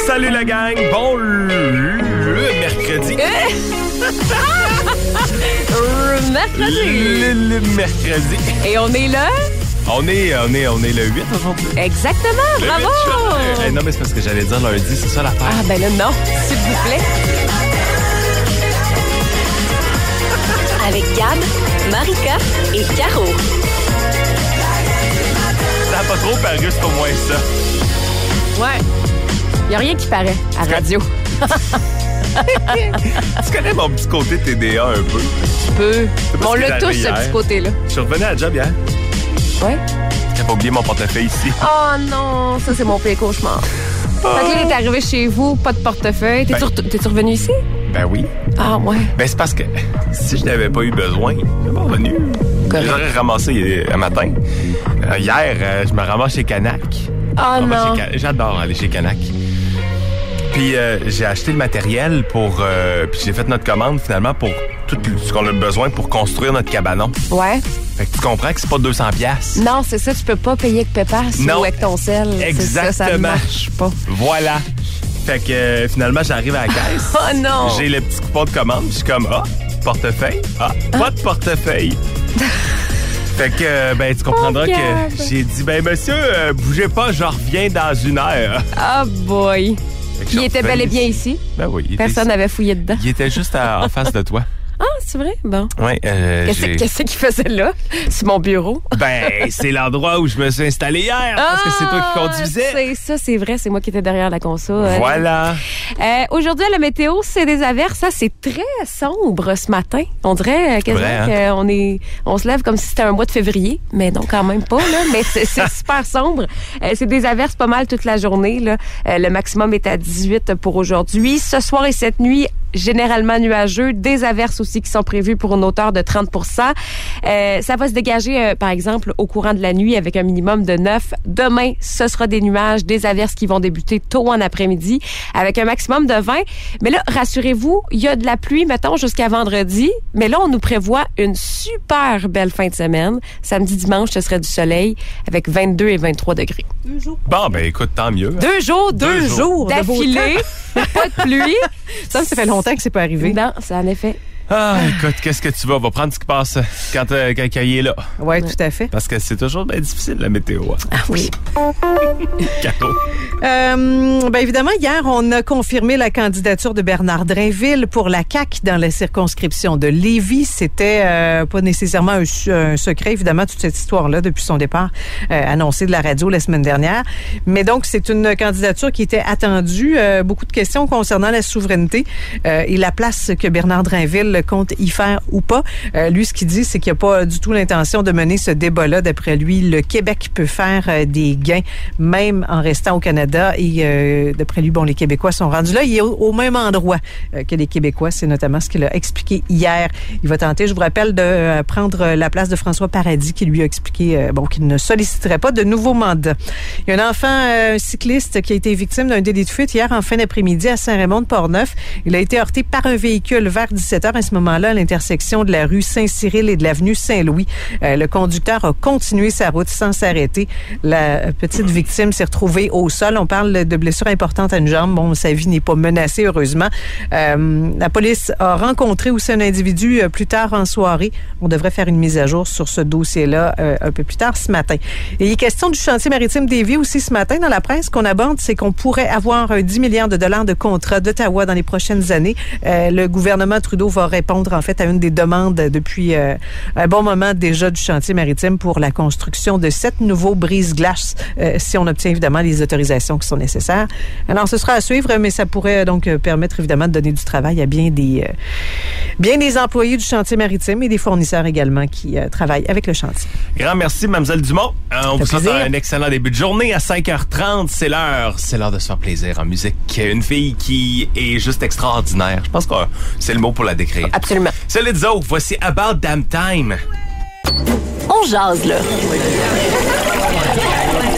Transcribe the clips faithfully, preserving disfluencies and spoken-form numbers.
Salut la gang! Bon le, le mercredi. Le mercredi. Le, le mercredi. Et on est là? On est, on est, on est le huit aujourd'hui. Exactement, Le bravo! huit, hey, non, mais c'est parce que j'allais dire lundi, c'est ça l'affaire. Ah, ben là, non, s'il vous plaît. Avec Gab, Marika et Caro. Ça n'a pas trop paru, c'est au moins ça. Ouais. Il n'y a rien qui paraît à la radio. Tu connais mon petit côté T D A un peu? Tu peux. C'est On ce qui l'a est tous, arrivé ce hier. petit côté-là. Je suis revenu à la job hier. Ouais. J'ai pas oublié mon portefeuille ici. Oh non, ça, c'est mon pire cauchemar. Fait que là, il est arrivé chez vous, pas de portefeuille. T'es-tu Ben- re- t'es-tu revenu ici? Ben oui. Ah, ouais. Ben c'est parce que si je n'avais pas eu besoin, je pas revenu. Correct. J'aurais ramassé euh, un matin. Euh, hier, euh, je me ramasse chez Canac. Ah Je me ramasse non. chez Ca- J'adore aller chez Canac. Puis euh, j'ai acheté le matériel pour... Euh, puis j'ai fait notre commande finalement pour tout ce qu'on a besoin pour construire notre cabanon. Ouais. Fait que tu comprends que c'est pas deux cents piastres. Non, c'est ça, tu peux pas payer avec PayPass Non. ou avec ton sel. C'est Exactement. Ça, ça marche pas. Voilà. Fait que euh, finalement, j'arrive à la caisse. Oh non. J'ai le petit coupon de commande. Je suis comme, ah, portefeuille. Ah, pas de portefeuille. Fait que, euh, ben, tu comprendras Oh, que Gab. j'ai dit, ben, monsieur, euh, bougez pas, je reviens dans une heure. Ah boy. Fait que je Il suis était bel et revenu bien ici. ici. Ben oui. il était Personne ici. n'avait fouillé dedans. Il était juste à- en face de toi. Ah, c'est vrai? Bon. Ouais, euh, Qu'est-ce j'ai- qu'est-ce qu'il faisait là? Sur mon bureau? Ben, c'est l'endroit où je me suis installé hier, parce que c'est toi qui conduisais. Ah, C'est ça, c'est vrai. C'est moi qui étais derrière la console. Voilà. Euh, Aujourd'hui, à la météo, c'est des averses. Ça, c'est très sombre ce matin. On dirait euh, quasiment Vrai, hein? qu'on est, on se lève comme si c'était un mois de février, mais non, quand même pas. Là. Mais c'est c'est super sombre. Euh, c'est des averses pas mal toute la journée. Là. Euh, le maximum est à dix-huit pour aujourd'hui. Ce soir et cette nuit, généralement nuageux. Des averses aussi qui sont prévues pour une hauteur de trente pour cent. Euh, ça va se dégager, euh, par exemple, au courant de la nuit avec un minimum de neuf. Demain, ce sera des nuages, des averses qui vont débuter tôt en après-midi avec un maximum de vingt. Mais là, rassurez-vous, il y a de la pluie, mettons, jusqu'à vendredi. Mais là, on nous prévoit une super belle fin de semaine. Samedi, dimanche, ce serait du soleil avec vingt-deux et vingt-trois degrés. Bon, ben, écoute, tant mieux. Deux jours, deux, Deux jours, jours de beau d'affilée. Pas de pluie. Ça, ça fait longtemps que c'est pas arrivé. Non, c'est en effet. Ah, écoute, qu'est-ce que tu vas? On va prendre ce qui passe quand, euh, quand, quand il est là. Oui, tout à fait. Parce que c'est toujours bien difficile, la météo. Hein. Ah oui. Caro. Euh, ben évidemment, hier, on a confirmé la candidature de Bernard Drainville pour la C A Q dans la circonscription de Lévis. C'était euh, pas nécessairement un, un secret, évidemment, toute cette histoire-là, depuis son départ euh, annoncé de la radio la semaine dernière. Mais donc, c'est une candidature qui était attendue. Euh, beaucoup de questions concernant la souveraineté euh, et la place que Bernard Drainville compte y faire ou pas. Euh, lui, ce qu'il dit, c'est qu'il n'a pas du tout l'intention de mener ce débat-là. D'après lui, le Québec peut faire euh, des gains, même en restant au Canada. Et euh, d'après lui, bon, les Québécois sont rendus là. Il est au, au même endroit euh, que les Québécois. C'est notamment ce qu'il a expliqué hier. Il va tenter, je vous rappelle, de euh, prendre la place de François Paradis, qui lui a expliqué euh, bon, qu'il ne solliciterait pas de nouveaux mandats. Il y a un enfant, euh, un cycliste, qui a été victime d'un délit de fuite hier en fin d'après-midi à Saint-Raymond-de-Portneuf. Il a été heurté par un véhicule vers dix-sept heures à ce moment-là à l'intersection de la rue Saint-Cyril et de l'avenue Saint-Louis. Euh, le conducteur a continué sa route sans s'arrêter. La petite victime s'est retrouvée au sol. On parle de blessures importantes à une jambe. Bon, sa vie n'est pas menacée, heureusement. Euh, la police a rencontré aussi un individu euh, plus tard en soirée. On devrait faire une mise à jour sur ce dossier-là euh, un peu plus tard ce matin. Et il est question du chantier maritime d'Évis aussi ce matin dans la presse qu'on aborde, c'est qu'on pourrait avoir un dix milliards de dollars de contrats d'Ottawa dans les prochaines années. Euh, le gouvernement Trudeau va répondre en fait à une des demandes depuis euh, un bon moment déjà du chantier maritime pour la construction de sept nouveaux brise-glaces euh, si on obtient évidemment les autorisations qui sont nécessaires. Alors ce sera à suivre, mais ça pourrait donc permettre évidemment de donner du travail à bien des euh, bien des employés du chantier maritime et des fournisseurs également qui euh, travaillent avec le chantier. Grand merci, Mademoiselle Dumont. Euh, on vous souhaite plaisir. un excellent début de journée à cinq heures trente. C'est l'heure. C'est l'heure de se faire plaisir en musique. Une fille qui est juste extraordinaire. Je pense que c'est le mot pour la décrire. Absolument. C'est Lizzo. Voici About Damn Time. On jase, là. On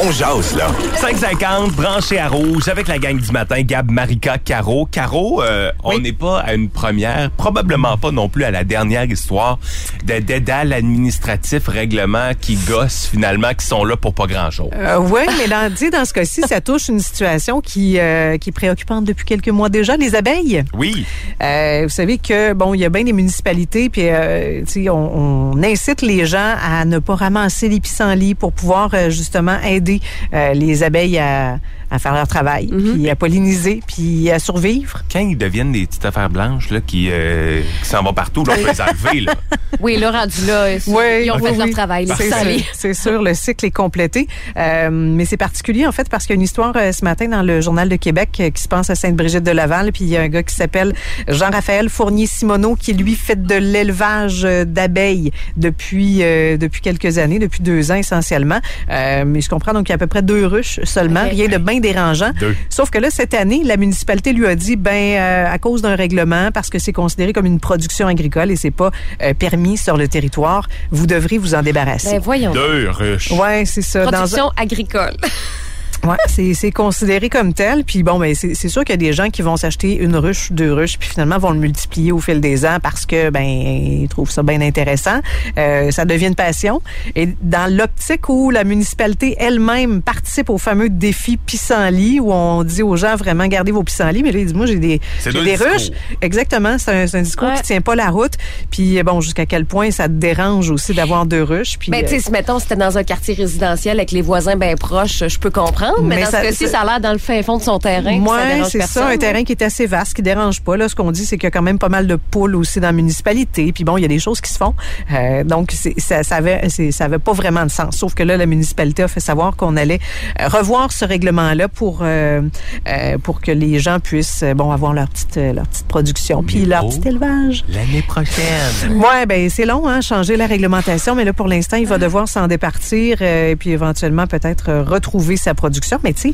On jase, là. cinq cinquante, branché à rouge, avec la gang du matin, Gab, Marika, Caro. Caro, euh, on n'est pas à une première, probablement pas non plus à la dernière histoire de dédale administratif, règlement qui gossent finalement, qui sont là pour pas grand-chose. Euh, oui, mais dans, dis, dans ce cas-ci, ça touche une situation qui, euh, qui est préoccupante depuis quelques mois déjà, les abeilles. Oui. Euh, vous savez que, bon, il y a bien des municipalités, puis euh, tu sais, on, on incite les gens à ne pas ramasser les pissenlits pour pouvoir euh, justement aider euh, les abeilles à, à faire leur travail, mm-hmm. puis à polliniser, puis à survivre. Quand ils deviennent des petites affaires blanches là, qui, euh, qui s'en vont partout, là, on peut les enlever. Là. Oui, là, rendu là, oui, ils ont okay. fait leur travail. C'est, c'est, c'est sûr, le cycle est complété. Euh, mais c'est particulier, en fait, parce qu'il y a une histoire euh, ce matin dans le Journal de Québec euh, qui se passe à Sainte-Brigitte-de-Laval, puis il y a un gars qui s'appelle Jean-Raphaël Fournier-Simoneau qui, lui, fait de l'élevage euh, d'abeilles depuis euh, depuis quelques années, depuis deux ans essentiellement. Euh, mais je comprends, donc il y a à peu près deux ruches seulement, okay. Rien de bien dérangeant. Deux. Sauf que là, cette année, la municipalité lui a dit, ben euh, à cause d'un règlement, parce que c'est considéré comme une production agricole et c'est pas euh, permis sur le territoire, vous devrez vous en débarrasser. Ben voyons. Deux ruches. Ouais, c'est ça. Production Dans un... agricole. Ouais, c'est, c'est considéré comme tel. Puis bon, ben c'est, c'est sûr qu'il y a des gens qui vont s'acheter une ruche, deux ruches, puis finalement vont le multiplier au fil des ans parce que ben ils trouvent ça bien intéressant. Euh, ça devient une passion. Et dans l'optique où la municipalité elle-même participe au fameux défi pissenlit, où on dit aux gens vraiment gardez vos pissenlits, mais là ils disent moi j'ai des c'est j'ai des ruches. Exactement, c'est un, c'est un discours ouais. qui tient pas la route. Puis bon, jusqu'à quel point ça te dérange aussi d'avoir deux ruches. Puis ben tu sais, si mettons c'était dans un quartier résidentiel avec les voisins bien proches, je peux comprendre. Mais, mais dans ça, ce cas-ci, ça a l'air dans le fin fond de son terrain. Moi, ça c'est personne. ça, un terrain qui est assez vaste, qui dérange pas. Là, ce qu'on dit, c'est qu'il y a quand même pas mal de poules aussi dans la municipalité. Puis bon, il y a des choses qui se font. Euh, donc, c'est, ça, ça avait, c'est, ça avait pas vraiment de sens. Sauf que là, la municipalité a fait savoir qu'on allait revoir ce règlement-là pour euh, euh, pour que les gens puissent, bon, avoir leur petite leur petite production, puis leur oh, petit élevage. L'année prochaine. Ouais, ben c'est long, hein, changer la réglementation, mais là, pour l'instant, il va devoir s'en départir euh, et puis éventuellement peut-être euh, retrouver sa production. Mais tu sais,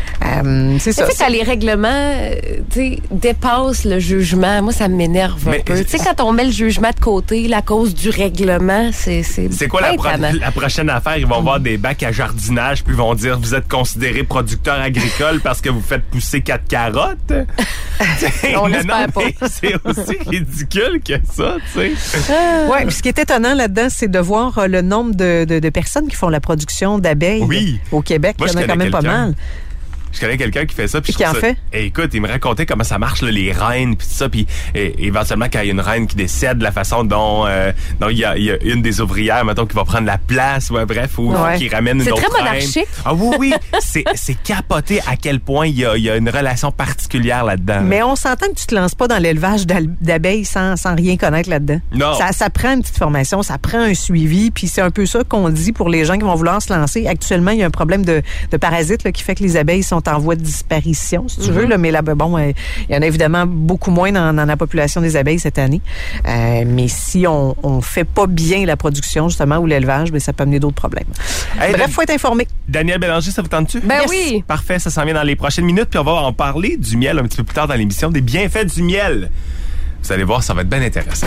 euh, c'est ça. Tu sais, quand les règlements tu sais, dépassent le jugement, moi, ça m'énerve mais, un peu. Tu sais, quand on met le jugement de côté, la cause du règlement, c'est c'est C'est quoi la, pro- la prochaine affaire? Ils vont voir des bacs à jardinage puis ils vont dire, vous êtes considéré producteur agricole parce que vous faites pousser quatre carottes? On l'espère pas. C'est aussi ridicule que ça, tu sais. Ah. Oui, puis ce qui est étonnant là-dedans, c'est de voir euh, le nombre de, de, de personnes qui font la production d'abeilles oui. au Québec. Moi, il y en a quand même pas mal. Je connais quelqu'un qui fait ça. Puis qui en ça, fait? Et écoute, il me racontait comment ça marche, là, les reines, puis tout ça. Puis et, éventuellement, quand il y a une reine qui décède, la façon dont, euh, dont il, y a, il y a une des ouvrières, mettons, qui va prendre la place, ouais, bref, ou ouais. qui ramène une c'est autre très reine. monarchique. Ah oui, oui. c'est, c'est capoté à quel point il y a, il y a une relation particulière là-dedans. Mais on s'entend que tu te lances pas dans l'élevage d'abeilles sans, sans rien connaître là-dedans. Non. Ça, ça prend une petite formation, ça prend un suivi, puis c'est un peu ça qu'on dit pour les gens qui vont vouloir se lancer. Actuellement, il y a un problème de, de parasites là, qui fait que les abeilles sont en voie de disparition. Si tu mm-hmm. veux, là, mais là, bon, il y en a évidemment beaucoup moins dans, dans la population des abeilles cette année. Euh, mais si on, on fait pas bien la production, justement, ou l'élevage, ben, ça peut amener d'autres problèmes. Hey, bref, il faut être informé. Daniel Bélanger, ça vous tente-tu? Ben yes. oui. Parfait, ça s'en vient dans les prochaines minutes, puis on va en parler du miel un petit peu plus tard dans l'émission, des bienfaits du miel. Vous allez voir, ça va être bien intéressant.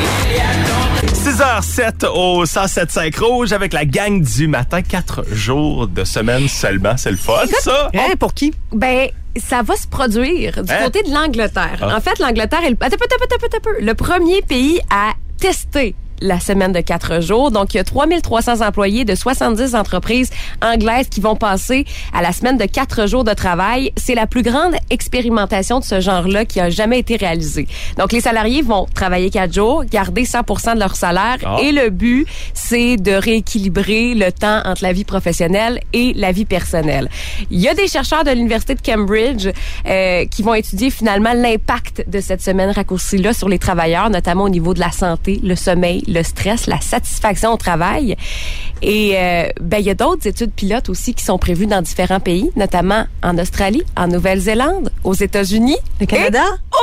six heures sept au cent sept virgule cinq Rouge avec la gang du matin. Quatre jours de semaine seulement. C'est le fun, ça? Hein, pour qui? Ben, ça va se produire du hein? côté de l'Angleterre. Ah. En fait, l'Angleterre est le... Attends, attends, attends, attends, attends, le premier pays à tester la semaine de quatre jours. Donc, il y a trois mille trois cents employés de soixante-dix entreprises anglaises qui vont passer à la semaine de quatre jours de travail. C'est la plus grande expérimentation de ce genre-là qui a jamais été réalisée. Donc, les salariés vont travailler quatre jours, garder cent pour cent de leur salaire oh. et le but, c'est de rééquilibrer le temps entre la vie professionnelle et la vie personnelle. Il y a des chercheurs de l'Université de Cambridge euh, qui vont étudier finalement l'impact de cette semaine raccourcie-là sur les travailleurs, notamment au niveau de la santé, le sommeil, le stress, la satisfaction au travail. Et euh, ben il y a d'autres études pilotes aussi qui sont prévues dans différents pays, notamment en Australie, en Nouvelle-Zélande, aux États-Unis, le Canada, au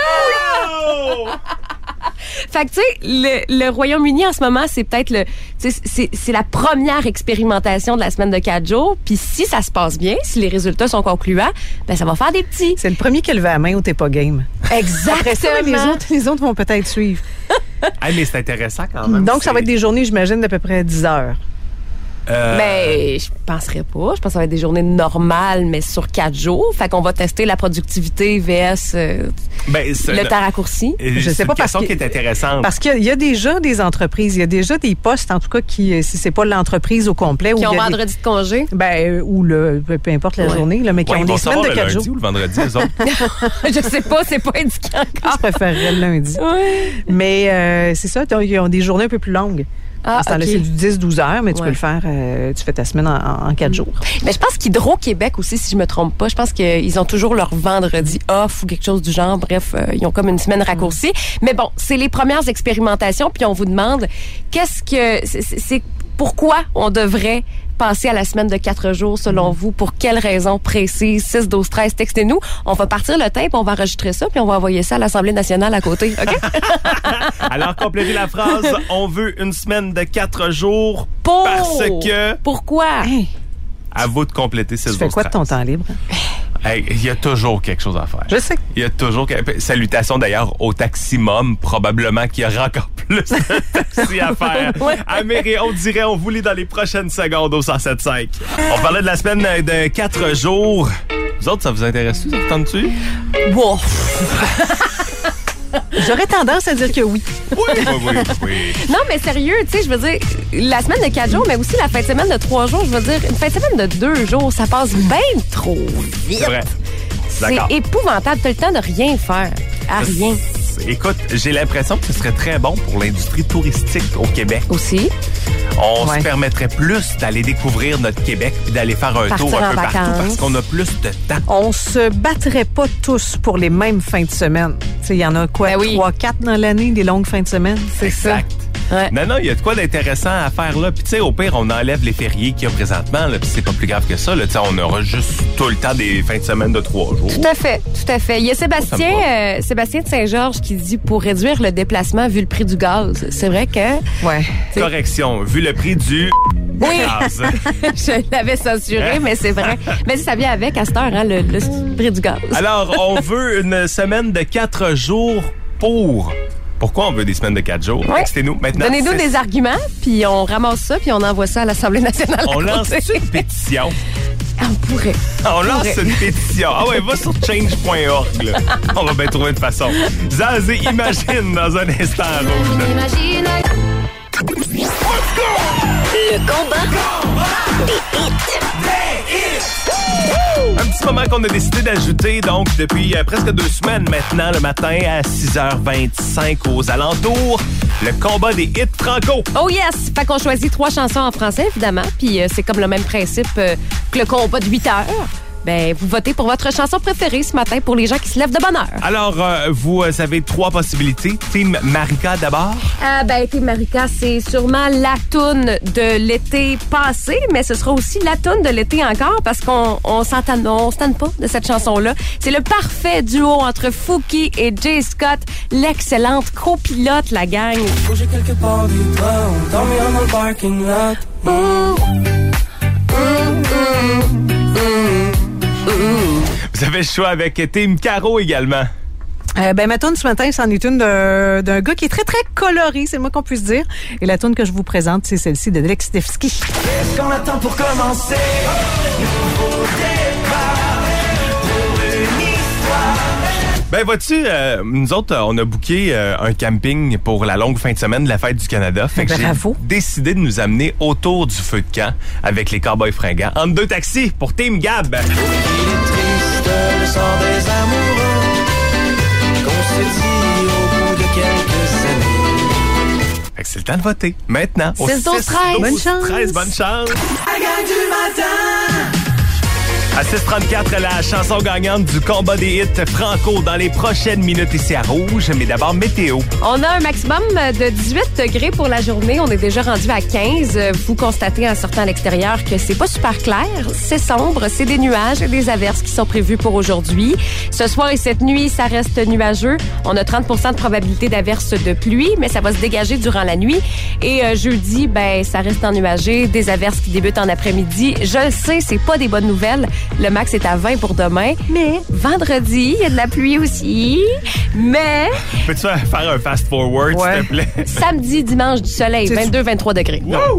Canada. Oh! Fait que tu sais, le, le Royaume-Uni en ce moment, c'est peut-être le, c'est, c'est, c'est la première expérimentation de la semaine de quatre jours. Puis si ça se passe bien, si les résultats sont concluants, ben ça va faire des petits. C'est le premier qui lève la main ou t'es pas game. Exactement. Après ça, les autres, les autres vont peut-être suivre. Ah, mais c'est intéressant quand même. Donc, c'est... ça va être des journées, j'imagine, d'à peu près dix heures. Euh... Mais je penserais pas. Je pense que ça va être des journées normales, mais sur quatre jours. Fait qu'on va tester la productivité versus euh, ben, le temps raccourci. Je sais pas, parce parce que... qui est intéressante. Parce qu'il y a déjà des entreprises, il y a déjà des postes, en tout cas, qui, si c'est pas l'entreprise au complet. Qui où ont il y a vendredi des... de congé. Ben, ou le, peu importe la ouais. journée, là, mais qui ouais, ont des semaines de quatre jours. Ou le vendredi, les autres. Je sais pas, c'est pas indiqué encore. Je préférerais le lundi. Ouais. Mais euh, c'est ça, ils ont des journées un peu plus longues. Ah, okay. C'est du dix douze heures, mais tu ouais. peux le faire, euh, tu fais ta semaine en, en quatre jours. Mais je pense qu'Hydro-Québec aussi, si je me trompe pas, je pense qu'ils ont toujours leur vendredi off ou quelque chose du genre. Bref, euh, ils ont comme une semaine raccourcie. Mm. Mais bon, c'est les premières expérimentations, puis on vous demande qu'est-ce que... C'est, c'est pourquoi on devrait passer à la semaine de quatre jours, selon vous? Pour quelles raisons précises? six douze treize, textez-nous. On va partir le tape, on va enregistrer ça, puis on va envoyer ça à l'Assemblée nationale à côté. OK? Alors, complétez la phrase. On veut une semaine de quatre jours Pour... parce que... Pourquoi? Hey. À vous de compléter six douze treize. Tu fais quoi de ton temps libre? Hey, il y a toujours quelque chose à faire. Je sais. Il y a toujours... Salutations d'ailleurs au Taximum. Probablement qu'il y aura encore plus de taxis à faire. Ouais. Amir et on dirait, on vous lit dans les prochaines secondes au cent sept cinq. On parlait de la semaine de quatre jours. Vous autres, ça vous intéresse-tu? Ça vous tente-tu? Wow. J'aurais tendance à dire que oui. Oui, oui, oui, oui. Non, mais sérieux, tu sais, je veux dire, la semaine de quatre jours, mais aussi la fin de semaine de trois jours, je veux dire, une fin de semaine de deux jours, ça passe bien trop vite. C'est vrai. C'est D'accord. épouvantable. T'as le temps de rien faire. À rien. Écoute, j'ai l'impression que ce serait très bon pour l'industrie touristique au Québec. Aussi. On Ouais. se permettrait plus d'aller découvrir notre Québec puis d'aller faire un Partir tour un en peu vacances. partout parce qu'on a plus de temps. On se battrait pas tous pour les mêmes fins de semaine. Tu sais, il y en a quoi, Ben oui. trois, quatre dans l'année, des longues fins de semaine? C'est ça. Exact. Ouais. Non, non, il y a de quoi d'intéressant à faire là. Puis tu sais, au pire, on enlève les fériés qu'il y a présentement, là, puis c'est pas plus grave que ça. Là, tu sais, on aura juste tout le temps des fins de semaine de trois jours. Tout à fait, tout à fait. Il y a Sébastien, Oh, ça euh, Sébastien de Saint-Georges qui dit pour réduire le déplacement vu le prix du gaz. C'est vrai que Ouais. Correction, vu le prix du Oui. gaz. je l'avais censuré, mais c'est vrai. Mais ça vient avec à cette heure, hein, le, le prix du gaz. Alors, on veut une semaine de quatre jours pour... Pourquoi on veut des semaines de quatre jours? Ouais. Textez-nous maintenant. Donnez-nous C'est- des arguments, puis on ramasse ça, puis on envoie ça à l'Assemblée nationale. à On lance côté. une pétition. Ah, on pourrait. On lance pourrait. une pétition. Ah ouais, va sur change point org. Là. On va bien trouver une façon. Zaz et Imagine dans un instant rouge. Le combat des hits. Un petit moment qu'on a décidé d'ajouter, donc, depuis euh, presque deux semaines maintenant, le matin à six heures vingt-cinq aux alentours, le combat des hits franco. Oh yes! Fait qu'on choisit trois chansons en français, évidemment, puis euh, c'est comme le même principe euh, que le combat de huit heures. Ben, vous votez pour votre chanson préférée ce matin pour les gens qui se lèvent de bonne heure. Alors, euh, vous euh, avez trois possibilités. Team Marika d'abord. Ah, ben, Team Marika, c'est sûrement la toune de l'été passé, mais ce sera aussi la toune de l'été encore parce qu'on on s'entend, on se tanne pas de cette chanson-là. C'est le parfait duo entre Fouki et Jay Scott, l'excellente copilote, la gang. Bouger quelque part du train, on dormira dans le parking lot. Vous avez le choix avec Team Caro également. Euh, ben, ma toune ce matin, c'en est une d'un, d'un gars qui est très, très coloré, c'est le moins qu'on puisse dire. Et la toune que je vous présente, c'est celle-ci de Alex Stefski. Qu'est-ce qu'on attend pour commencer? Nouveau départ pour une histoire. Ben, vois-tu, euh, nous autres, euh, on a booké euh, un camping pour la longue fin de semaine de la Fête du Canada. Fait que j'ai Bravo. décidé de nous amener autour du feu de camp avec les Cowboys fringants. Entre deux taxis pour Team Gab. Il est triste le sort des amoureux qu'on se dit au bout de quelques années. Fait que c'est le temps de voter. Maintenant, au six douze treize. Bonne chance. treize, bonne chance. À gagne du matin. À six trente-quatre, la chanson gagnante du combat des hits franco dans les prochaines minutes ici à Rouge. Mais d'abord, météo. On a un maximum de dix-huit degrés pour la journée. On est déjà rendu à quinze. Vous constatez en sortant à l'extérieur que c'est pas super clair. C'est sombre. C'est des nuages et des averses qui sont prévues pour aujourd'hui. Ce soir et cette nuit, ça reste nuageux. On a trente pour cent de probabilité d'averses de pluie, mais ça va se dégager durant la nuit. Et euh, jeudi, ben, ça reste ennuagé. Des averses qui débutent en après-midi. Je le sais, c'est pas des bonnes nouvelles. Le max est à vingt pour demain. Mais vendredi, il y a de la pluie aussi. Mais Peux-tu faire un fast-forward, Ouais. s'il te plaît? samedi, dimanche, du soleil, C'est- vingt-deux vingt-trois degrés. Wouh!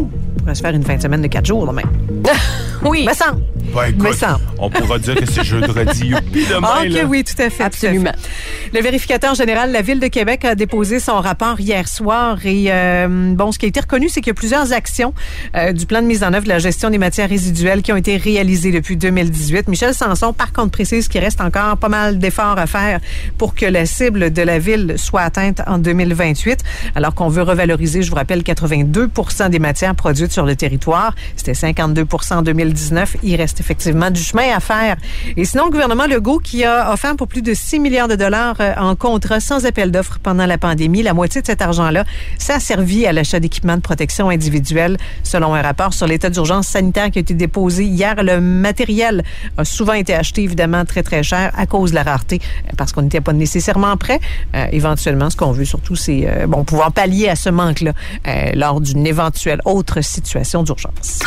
pourrait se faire une fin de semaine de quatre jours, là, même. Oui. Me semble. Ben, écoute, Me semble. on pourra dire que c'est jeudi, youpi demain. Ah, OK, là. oui, tout à fait. Absolument. tout à fait. Le vérificateur général de la Ville de Québec a déposé son rapport hier soir et euh, bon, ce qui a été reconnu, c'est qu'il y a plusieurs actions euh, du plan de mise en œuvre de la gestion des matières résiduelles qui ont été réalisées depuis deux mille dix-huit. Michel Sanson, par contre, précise qu'il reste encore pas mal d'efforts à faire pour que la cible de la Ville soit atteinte en deux mille vingt-huit, alors qu'on veut revaloriser, je vous rappelle, quatre-vingt-deux pour cent des matières produites sur le territoire. C'était cinquante-deux pour cent en deux mille dix-neuf. Il reste effectivement du chemin à faire. Et sinon, le gouvernement Legault qui a offert pour plus de six milliards de dollars en contrat sans appel d'offres pendant la pandémie. La moitié de cet argent-là, ça a servi à l'achat d'équipements de protection individuelle. Selon un rapport sur l'état d'urgence sanitaire qui a été déposé hier, le matériel a souvent été acheté, évidemment, très, très cher à cause de la rareté, parce qu'on n'était pas nécessairement prêt. Euh, éventuellement, ce qu'on veut surtout, c'est euh, bon, pouvoir pallier à ce manque-là euh, lors d'une éventuelle autre situation d'urgence.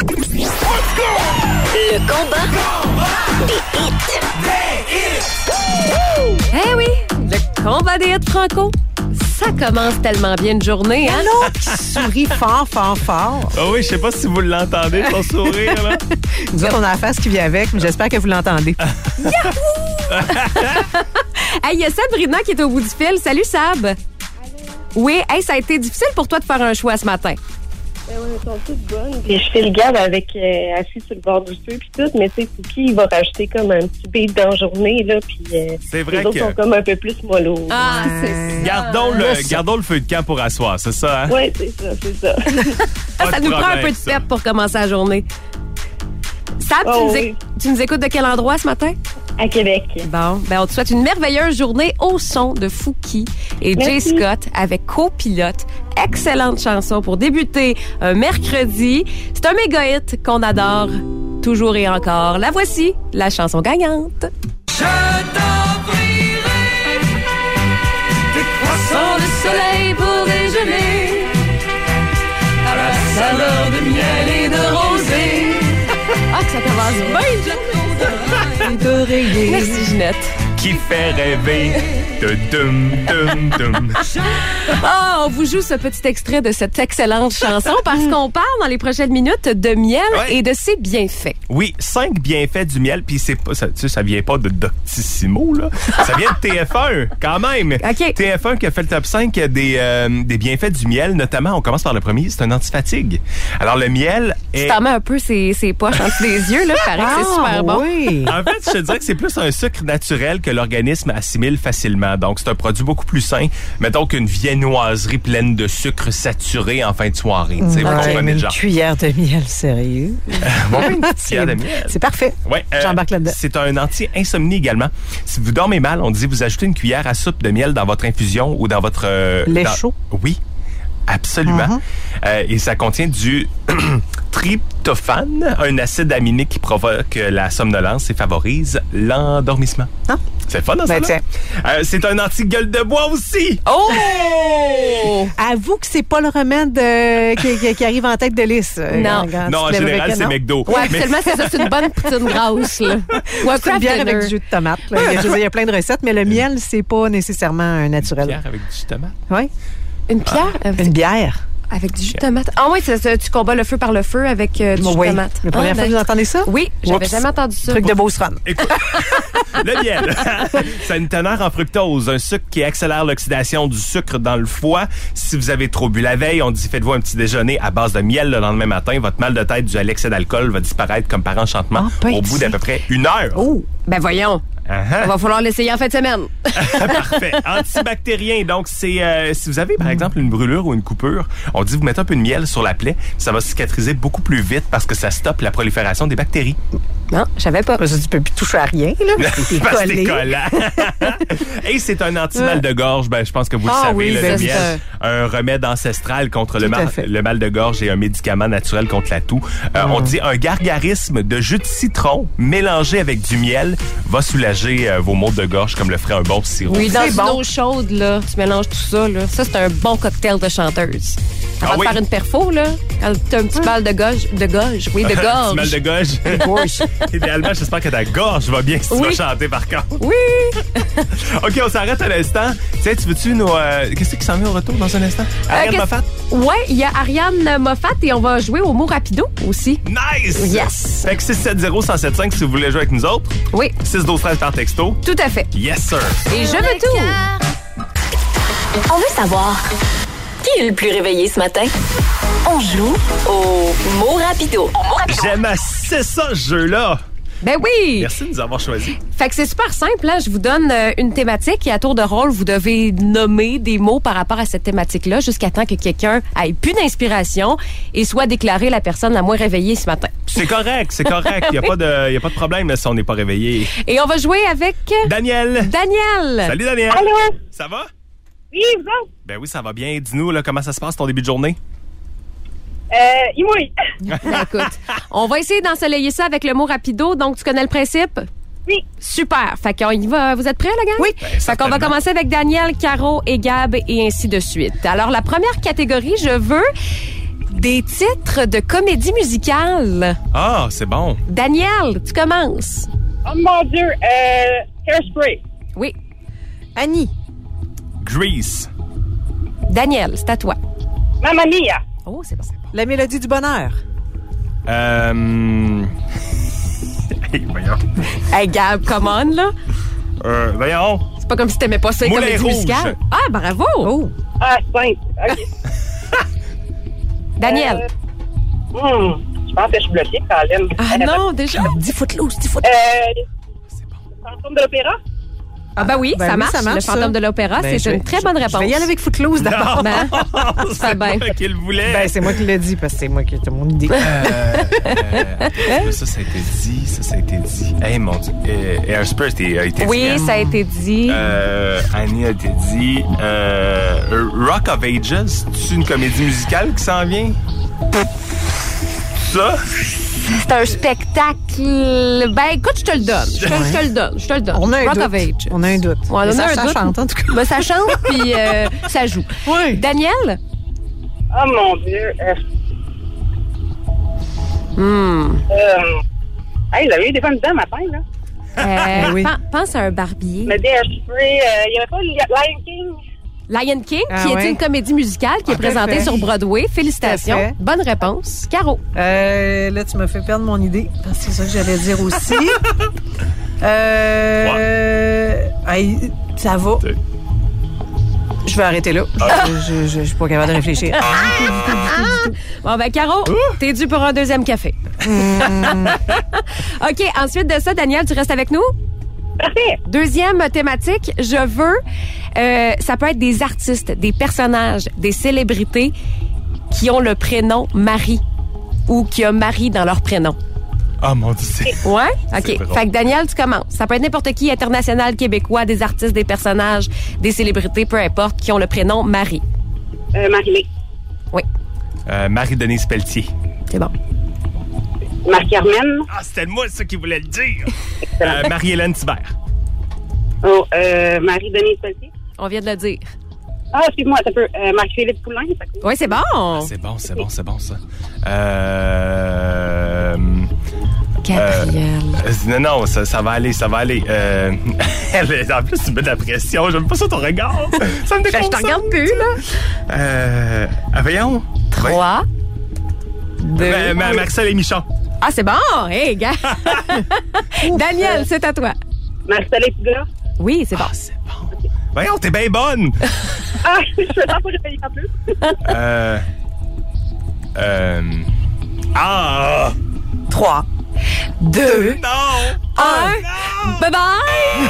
Le combat des hits. Eh oui, le combat des hits franco. Ça commence tellement bien une journée, hein? L'autre qui sourit fort, fort, fort. Ah oui, je sais pas si vous l'entendez, son sourire, là. Nous autres, on a la face qui vient avec, mais j'espère que vous l'entendez. Hey, il y a Sabrina qui est au bout du fil. Salut, Sab. Oui, hey, ça a été difficile pour toi de faire un choix ce matin. Ben oui, elles sont toutes bonnes. Puis je fais le garde avec euh, assis sur le bord du feu puis tout, mais tu sais, Fouki, il va rajouter comme un petit beat dans la journée, là, puis euh, C'est vrai les autres que- sont comme un peu plus mollo. Ah, c'est Gardons le, gardons le feu de camp pour asseoir, c'est ça, hein? Oui, c'est ça, c'est ça. Pas ça de nous prend un problème, peu de ça. pep pour commencer la journée. Sab, tu, Oh, nous oui. éc- tu nous écoutes de quel endroit ce matin? À Québec. Bon, ben on te souhaite une merveilleuse journée au son de Fouki et Jay Merci. Scott avec Copilote. Excellente chanson pour débuter un mercredi. C'est un méga hit qu'on adore toujours et encore. La voici, la chanson gagnante. Je t'offrirai des croissants de soleil pour déjeuner à la saveur de miel et de rosée. Ah, que ça commence bien, d'oreiller. Merci, Ginette. Qui fait rêver de dum dum dum. Ah, on vous joue ce petit extrait de cette excellente chanson parce qu'on parle dans les prochaines minutes de miel Ouais. et de ses bienfaits. Oui, cinq bienfaits du miel, puis c'est pas, ça, tu sais, ça vient pas de Doctissimo, là. Ça vient de T F un, quand même. OK. T F un qui a fait le top cinq des, euh, des bienfaits du miel, notamment, on commence par le premier, c'est un antifatigue. Alors, le miel est... Tu t'en mets un peu ses, ses poches en dessous des yeux, là. Paraît que c'est super bon. Oui. En fait, je te dirais que c'est plus un sucre naturel que l'organisme assimile facilement. Donc, c'est un produit beaucoup plus sain, mettons qu'une viennoiserie pleine de sucre saturé en fin de soirée. Tu sais, vous Ouais, comprenez mais le une genre. cuillère de miel, sérieux. Bon, une petite C'est- cuillère de miel. C'est parfait. Ouais, euh, J'embarque là-dedans. C'est un anti-insomnie également. Si vous dormez mal, on dit vous ajoutez une cuillère à soupe de miel dans votre infusion ou dans votre... euh, Lait dans- chaud? Oui, absolument. Mhm. Euh, et ça contient du tryptophane, un acide aminé qui provoque la somnolence et favorise l'endormissement. Ah. C'est fun, ça, Ben, là? tiens. Euh, c'est un anti-gueule de bois aussi! Oh! Avoue que c'est pas le remède euh, qui, qui- qui arrive en tête de liste. euh, Non. quand- quand Non, tu en te lèves général, avec- c'est non. McDo. Ouais, Mais- absolument, c'est ça. C'est une bonne poutine grasse, là. Ou un C'est une craft bière dinner. avec du jus de tomate. là. Il y a- je veux dire, il y a plein de recettes, mais le miel, c'est pas nécessairement un naturel. Pierre avec du tomate. Oui. Une pierre avec, Une bière. avec du jus de tomate. Ah oui, c'est ça, tu combats le feu par le feu avec euh, du jus Oui. de tomate. La première Ah, fois que vous ben, entendez ça? Oui, j'avais Oups. jamais entendu ça. Truc de Beauceron. Écoute, le miel, c'est une teneur en fructose, un sucre qui accélère l'oxydation du sucre dans le foie. Si vous avez trop bu la veille, on dit faites-vous un petit déjeuner à base de miel le lendemain matin. Votre mal de tête dû à l'excès d'alcool va disparaître comme par enchantement Ah, pas au bout ici. d'à peu près une heure. Oh! Ben voyons, Uh-huh. il va falloir l'essayer en fin de semaine. Parfait. Antibactérien. Donc, c'est euh, si vous avez, par exemple, une brûlure ou une coupure, on dit vous mettez un peu de miel sur la plaie, ça va cicatriser beaucoup plus vite parce que ça stoppe la prolifération des bactéries. Non, je savais pas. Parce que tu peux plus toucher à rien, là. T'es Parce que collé. c'est collant. Et c'est un anti-mal de gorge. Ben, je pense que vous le Ah savez, oui, là, ça, le c'est miel, un remède ancestral contre le Tout à mal, fait. le mal de gorge et un médicament naturel contre la toux. Euh, On dit un gargarisme de jus de citron mélangé avec du miel va soulager euh, vos maux de gorge comme le ferait un bon sirop. Oui, dans C'est une bon. eau chaude, là, tu mélanges tout ça, là. Ça, c'est un bon cocktail de chanteuse. Avant Ah de oui? faire une perfo, là, quand t'as un petit mal de gorge, de gorge, oui, de Petit gorge. mal de gorge. Gorge. Idéalement, j'espère que ta gorge va bien si tu Oui. vas chanter, par contre. Oui! OK, on s'arrête un instant. Tiens, tu veux-tu nous... euh, Qu'est-ce qui s'en vient au retour dans un instant? Ariane qu'est-ce- Moffat? Ouais, il y a Ariane Moffat et on va jouer au mot rapido aussi. Nice! Yes. Fait que six sept zéro, un sept cinq si vous voulez jouer avec nous autres. Oui, six douze treize par texto. tout à fait. Yes, sir. Et je veux tout. On veut savoir, qui est le plus réveillé ce matin? On joue au mot rapido. Au mot rapido. J'aime assez ça, ce jeu-là. Ben oui! Merci de nous avoir choisis. Fait que c'est super simple, hein? Je vous donne euh, une thématique et à tour de rôle, vous devez nommer des mots par rapport à cette thématique-là jusqu'à temps que quelqu'un ait plus d'inspiration et soit déclaré la personne la moins réveillée ce matin. C'est correct, c'est correct. Il n'y a, pas de- y a pas de problème là, si on n'est pas réveillé. Et on va jouer avec Daniel. Daniel. Salut, Daniel. Allô? Ça va? Oui, vous autres? Ben oui, ça va bien. Dis-nous, là, comment ça se passe ton début de journée? Euh, Imoui. Ben, écoute, on va essayer d'ensoleiller ça avec le mot rapido. Donc, tu connais le principe? Oui. Super. Fait qu'on y va. Vous êtes prêts, la gang? Oui. Ben, Fait qu'on certainement. va commencer avec Daniel, Caro et Gab et ainsi de suite. Alors, la première catégorie, je veux des titres de comédie musicale. Ah, c'est bon. Daniel, tu commences. Oh mon Dieu. Euh, Hairspray. Oui. Annie. Grease. Daniel, c'est à toi. Mamma Mia. Oh, c'est bon. La mélodie du bonheur. Euh... hey, voyons. Hey, Gab, come on, là. Euh, voyons. C'est pas comme si t'aimais pas ça, les Moulin comédies Rouge. musicales. Ah, bravo. Oh. Ah, simple. OK. Daniel. Euh, hmm, je pense que je suis bloquée, Colin. Ah non, déjà. Dis footloose, dis footloose. Euh, Fantôme de l'opéra? Ah ben oui, Ben ça, oui, marche. ça marche, Le fantôme ça. de l'opéra, Ben, c'est je- une très je- bonne réponse. Je vais y aller avec footloose d'abord. Ben, ça bien. C'est qu'il voulait. Ben, c'est moi qui l'ai dit parce que c'est moi qui ai mon idée. Euh, euh, ça, ça a été dit. Ça, ça a été dit. Hey, mon Dieu. Euh, Hairspray a été dit. Oui, hein? ça a été dit. Euh, Annie a été dit. Euh, Rock of Ages, c'est une comédie musicale qui s'en vient? Ça? C'est un spectacle. Ben, écoute, je te le donne. Je te, je te le donne. Je te le donne. On a un Rock doute. of Age. On a un doute. Ouais, on Mais a ça, un ça doute. chante, en tout cas. Ben, ça chante, puis euh, ça joue. Oui. Daniel? Oh mon Dieu. Euh, Hmm. euh, hey, vous avez eu des bonnes idées matin, là. Euh, oui. pen- Pense à un barbier. Le Hairspray, euh, il n'y avait pas le Lion King? Lion King, Ah qui est ouais. une comédie musicale qui est Tout à présentée fait. sur Broadway. Félicitations. Tout à fait. Bonne réponse. Caro. Euh, là, tu m'as fait perdre mon idée. Parce que c'est ça que j'allais dire aussi. euh, hey, ça va. C'est- Je vais arrêter là. Je, je, je, je suis pas capable de réfléchir. Bon, ben, Caro, t'es dû pour un deuxième café. OK, ensuite de ça, Daniel, tu restes avec nous? Parfait. Deuxième thématique, je veux, euh, ça peut être des artistes, des personnages, des célébrités qui ont le prénom Marie ou qui ont Marie dans leur prénom. Ah, mon Dieu, c'est... Ouais? C'est OK. drôle. Fait que Daniel, tu commences. Ça peut être n'importe qui, international, québécois, des artistes, des personnages, des célébrités, peu importe, qui ont le prénom Marie. Euh, Marie-Lé. Oui, Euh, Marie-Denise Pelletier. c'est bon. Marc-Carmen. Ah, c'était moi, ça qui voulait le dire. Euh, Marie-Hélène Thibert. Oh, euh, Marie-Denise Pelletier. On vient de le dire. Ah, excuse-moi, ça peut. Euh, Marc-Philippe Poulain. ça peut- Oui, c'est bon. C'est bon, c'est bon, c'est bon, ça. Euh... Gabriel. Euh, non, non, ça, ça va aller, ça va aller. Euh, elle, en plus, tu me mets de la pression. J'aime pas ça, ton regard. Ça me Ben, je déconcentre. te regarde plus, là. Euh, ah, voyons. Trois. Ben, ma- Marcel et Michon. Ah, c'est bon. Hey, gars. Daniel, c'est à toi. Marcel Pigla. Oui, c'est bon. Ah, c'est bon. Voyons, t'es bien bonne. Ah, je suis pas réveillée en plus. euh... Euh... Ah! Trois. Deux. Non! Un. Bye bye.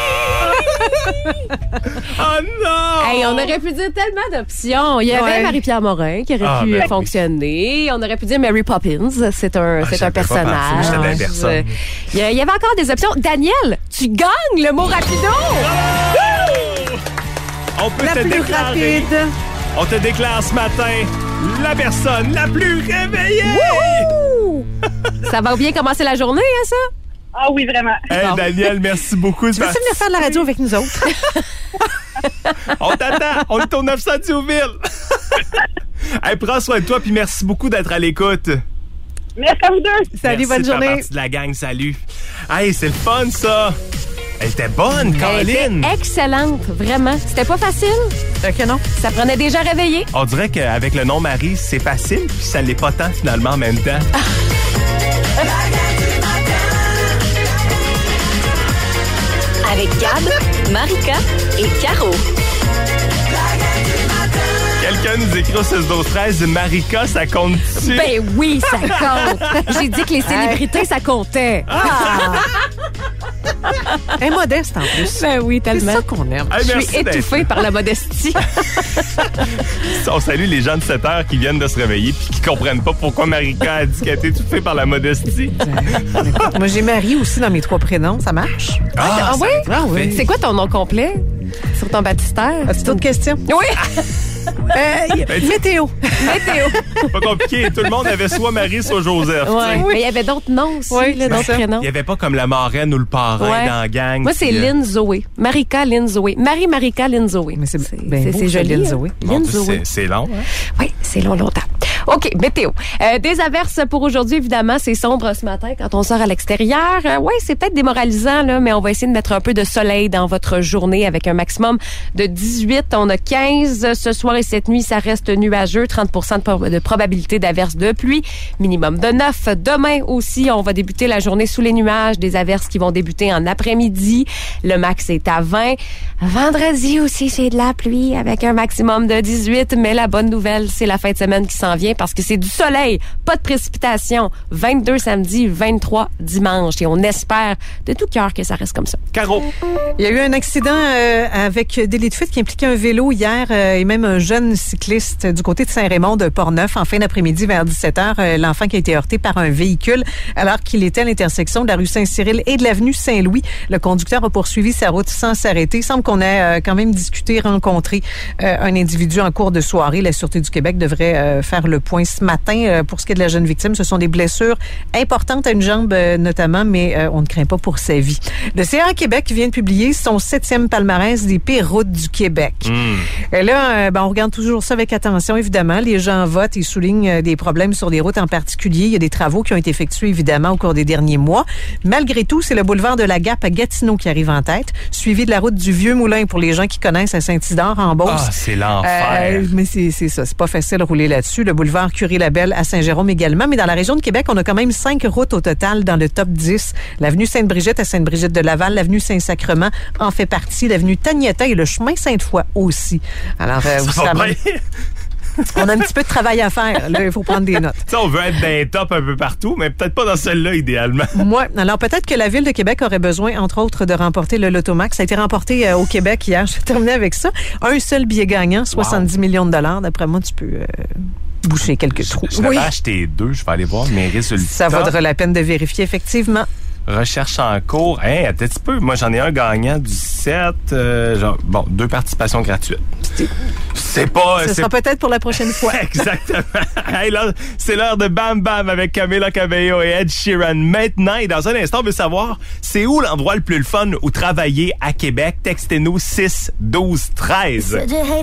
Oh non! Hey, on aurait pu dire tellement d'options. Il y avait Ouais. Marie-Pierre Morin qui aurait Ah, pu ben euh, oui. fonctionner. On aurait pu dire Mary Poppins. C'est un, Ah, c'est j'avais un pas pensé, personnage. j'étais la personne. Euh, Il y, a- il y avait encore des options. Daniel, tu gagnes le mot rapido. On peut La te plus déclarer. rapide. On te déclare ce matin la personne la plus réveillée. Ouh! Ça va bien commencer la journée, hein, ça? Ah oui, vraiment. Hey, Bon. Daniel, merci beaucoup. Tu veux venir faire de la radio avec nous autres? On t'attend. On est au neuf cents Diouville. Hey, prends soin de toi, puis merci beaucoup d'être à l'écoute. Merci à vous deux. Salut, Merci bonne de faire journée. partie de la gang, salut. Hey, c'est le fun, ça. Elle était bonne, Elle Caroline. était excellente, vraiment. C'était pas facile. Fait que non. Ça prenait déjà réveillé. On dirait qu'avec le nom Marie, c'est facile, puis ça l'est pas tant finalement en même temps. Avec Gab, Marika et Caro. Quelqu'un nous écrit au six douze treize, Marika, ça compte-tu? Ben oui, ça compte. J'ai dit que les célébrités, ça comptait. Elle est modeste en plus. Ben oui, C'est tellement. ça qu'on aime. Hey, Je merci suis d'être étouffée par la modestie. On salue les gens de sept heures qui viennent de se réveiller puis qui comprennent pas pourquoi Marika a dit qu'elle était étouffée par la modestie. Moi, j'ai Marie aussi dans mes trois prénoms. Ça marche? Ah, ça oui? va être parfait. C'est quoi ton nom complet sur ton baptistère? As-tu d'autres questions? Oui, Euh, y- météo. météo. Pas compliqué. Tout le monde avait soit Marie, soit Joseph. tu sais. Ouais. Mais il y avait d'autres noms aussi, Oui, là, c'est d'autres ça. prénoms. Il y avait pas comme la marraine ou le parrain Ouais. dans la gang. Moi, c'est puis, euh, Lynn Zoé. Marika Lynn Zoé. Marie Marika Lynn Zoé. Mais c'est bien beau, c'est ça, joli. Lynn hein? Zoé. mon Lynn Dieu, Zoé. c'est- c'est long. Hein? Oui, c'est long, longtemps. OK, météo. Euh, des averses pour aujourd'hui, évidemment. C'est sombre ce matin quand on sort à l'extérieur. Euh, oui, c'est peut-être démoralisant, là, mais on va essayer de mettre un peu de soleil dans votre journée avec un maximum de dix-huit. On a quinze. Ce soir et cette nuit, ça reste nuageux. trente pour cent de, pro- de probabilité d'averses de pluie. Minimum de neuf. Demain aussi, on va débuter la journée sous les nuages. Des averses qui vont débuter en après-midi. Le max est à vingt. Vendredi aussi, c'est de la pluie avec un maximum de dix-huit. Mais la bonne nouvelle, c'est la fin de semaine qui s'en vient parce que c'est du soleil, pas de précipitation. vingt-deux samedi, vingt-trois dimanche. Et on espère de tout cœur que ça reste comme ça. Caro. Il y a eu un accident euh, avec délit de fuite qui impliquait un vélo hier euh, et même un jeune cycliste du côté de Saint-Raymond de Portneuf en fin d'après-midi vers dix-sept heures. Euh, l'enfant qui a été heurté par un véhicule alors qu'il était à l'intersection de la rue Saint-Cyril et de l'avenue Saint-Louis. Le conducteur a poursuivi sa route sans s'arrêter. Il semble qu'on ait euh, quand même discuté, rencontré euh, un individu en cours de soirée. La Sûreté du Québec devrait euh, faire le point ce matin. Euh, pour ce qui est de la jeune victime, ce sont des blessures importantes à une jambe euh, notamment, mais euh, on ne craint pas pour sa vie. Le C A Québec vient de publier son septième palmarès des pires routes du Québec. Mm. Et là, euh, ben, on regarde toujours ça avec attention, évidemment. Les gens votent et soulignent euh, des problèmes sur des routes en particulier. Il y a des travaux qui ont été effectués, évidemment, au cours des derniers mois. Malgré tout, c'est le boulevard de la Gap à Gatineau qui arrive en tête, suivi de la route du Vieux-Moulin pour les gens qui connaissent à Saint-Isidore, en Beauce. Ah, c'est l'enfer. Euh, mais c'est, c'est ça, c'est pas facile de rouler là-dessus. Le boulevard Curie-Labelle à Saint-Jérôme également. Mais dans la région de Québec, on a quand même cinq routes au total dans le top dix. L'avenue Sainte-Brigitte à Sainte-Brigitte-de-Laval, l'avenue Saint-Sacrement en fait partie, l'avenue Taniata et le chemin Sainte-Foy aussi. Alors, euh, vous Ça va savez, bien. on a un petit peu de travail à faire. Là, il faut prendre des notes. Tu sais, on veut être dans les top un peu partout, mais peut-être pas dans celle-là, idéalement. Moi, alors peut-être que la Ville de Québec aurait besoin, entre autres, de remporter le Lotomax. Ça a été remporté euh, au Québec hier. Je vais terminer avec ça. Un seul billet gagnant, soixante-dix millions de dollars. D'après moi, tu peux euh, boucher quelques trous. Je vais acheter deux, je vais aller voir mes résultats. Ça vaudra la peine de vérifier, effectivement. Recherche en cours. Hein, attends un petit peu. Moi, j'en ai un gagnant du sept. Euh, genre, bon, deux participations gratuites. C'est pas... Ce c'est sera peut-être pour la prochaine fois. Exactement. Hey, là, c'est l'heure de Bam Bam avec Camila Cabello et Ed Sheeran maintenant. Et dans un instant, on veut savoir, c'est où l'endroit le plus le fun où travailler à Québec? Textez-nous six douze treize.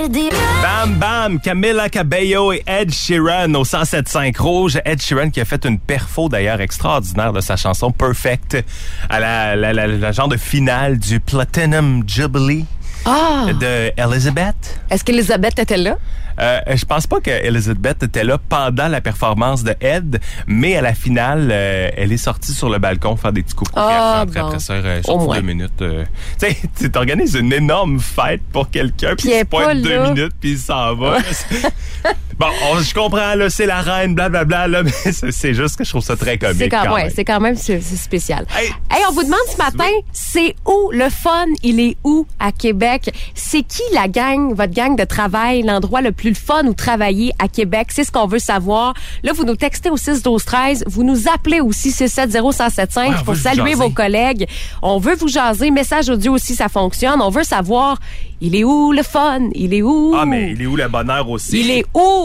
Bam Bam, Camila Cabello et Ed Sheeran au cent sept cinq Rouge. Ed Sheeran qui a fait une perfo d'ailleurs extraordinaire de sa chanson Perfect à la, la, la, la genre de finale du Platinum Jubilee Ah! de Elizabeth. Est-ce qu'Elisabeth était là? Euh, je pense pas que Elizabeth était là pendant la performance de Ed, mais à la finale, euh, elle est sortie sur le balcon faire des petits coucous. Ah, puis après, bon. après ça, euh, Au juste moins. deux minutes. Euh, tu sais, tu t'organises une énorme fête pour quelqu'un, puis Puis elle tu est pas pointes deux là. minutes, puis il s'en va. Bon, on- je comprends, là, c'est la reine, blablabla, là, mais c'est, c'est juste que je trouve ça très comique. C'est quand, quand ouais, même. c'est quand même c'est c'est spécial. Hey, Hey, on vous demande ce matin, c'est où le fun? Il est où à Québec? C'est qui la gang, votre gang de travail, l'endroit le plus le fun où travailler à Québec? C'est ce qu'on veut savoir. Là, vous nous textez au six douze treize. Vous nous appelez aussi six sept zéro un zéro sept cinq Ouais, on pour veut vous saluer jaser. vos collègues. On veut vous jaser. Message audio aussi, ça fonctionne. On veut savoir, il est où le fun? Il est où? Ah, mais il est où le bonheur aussi? Il est où?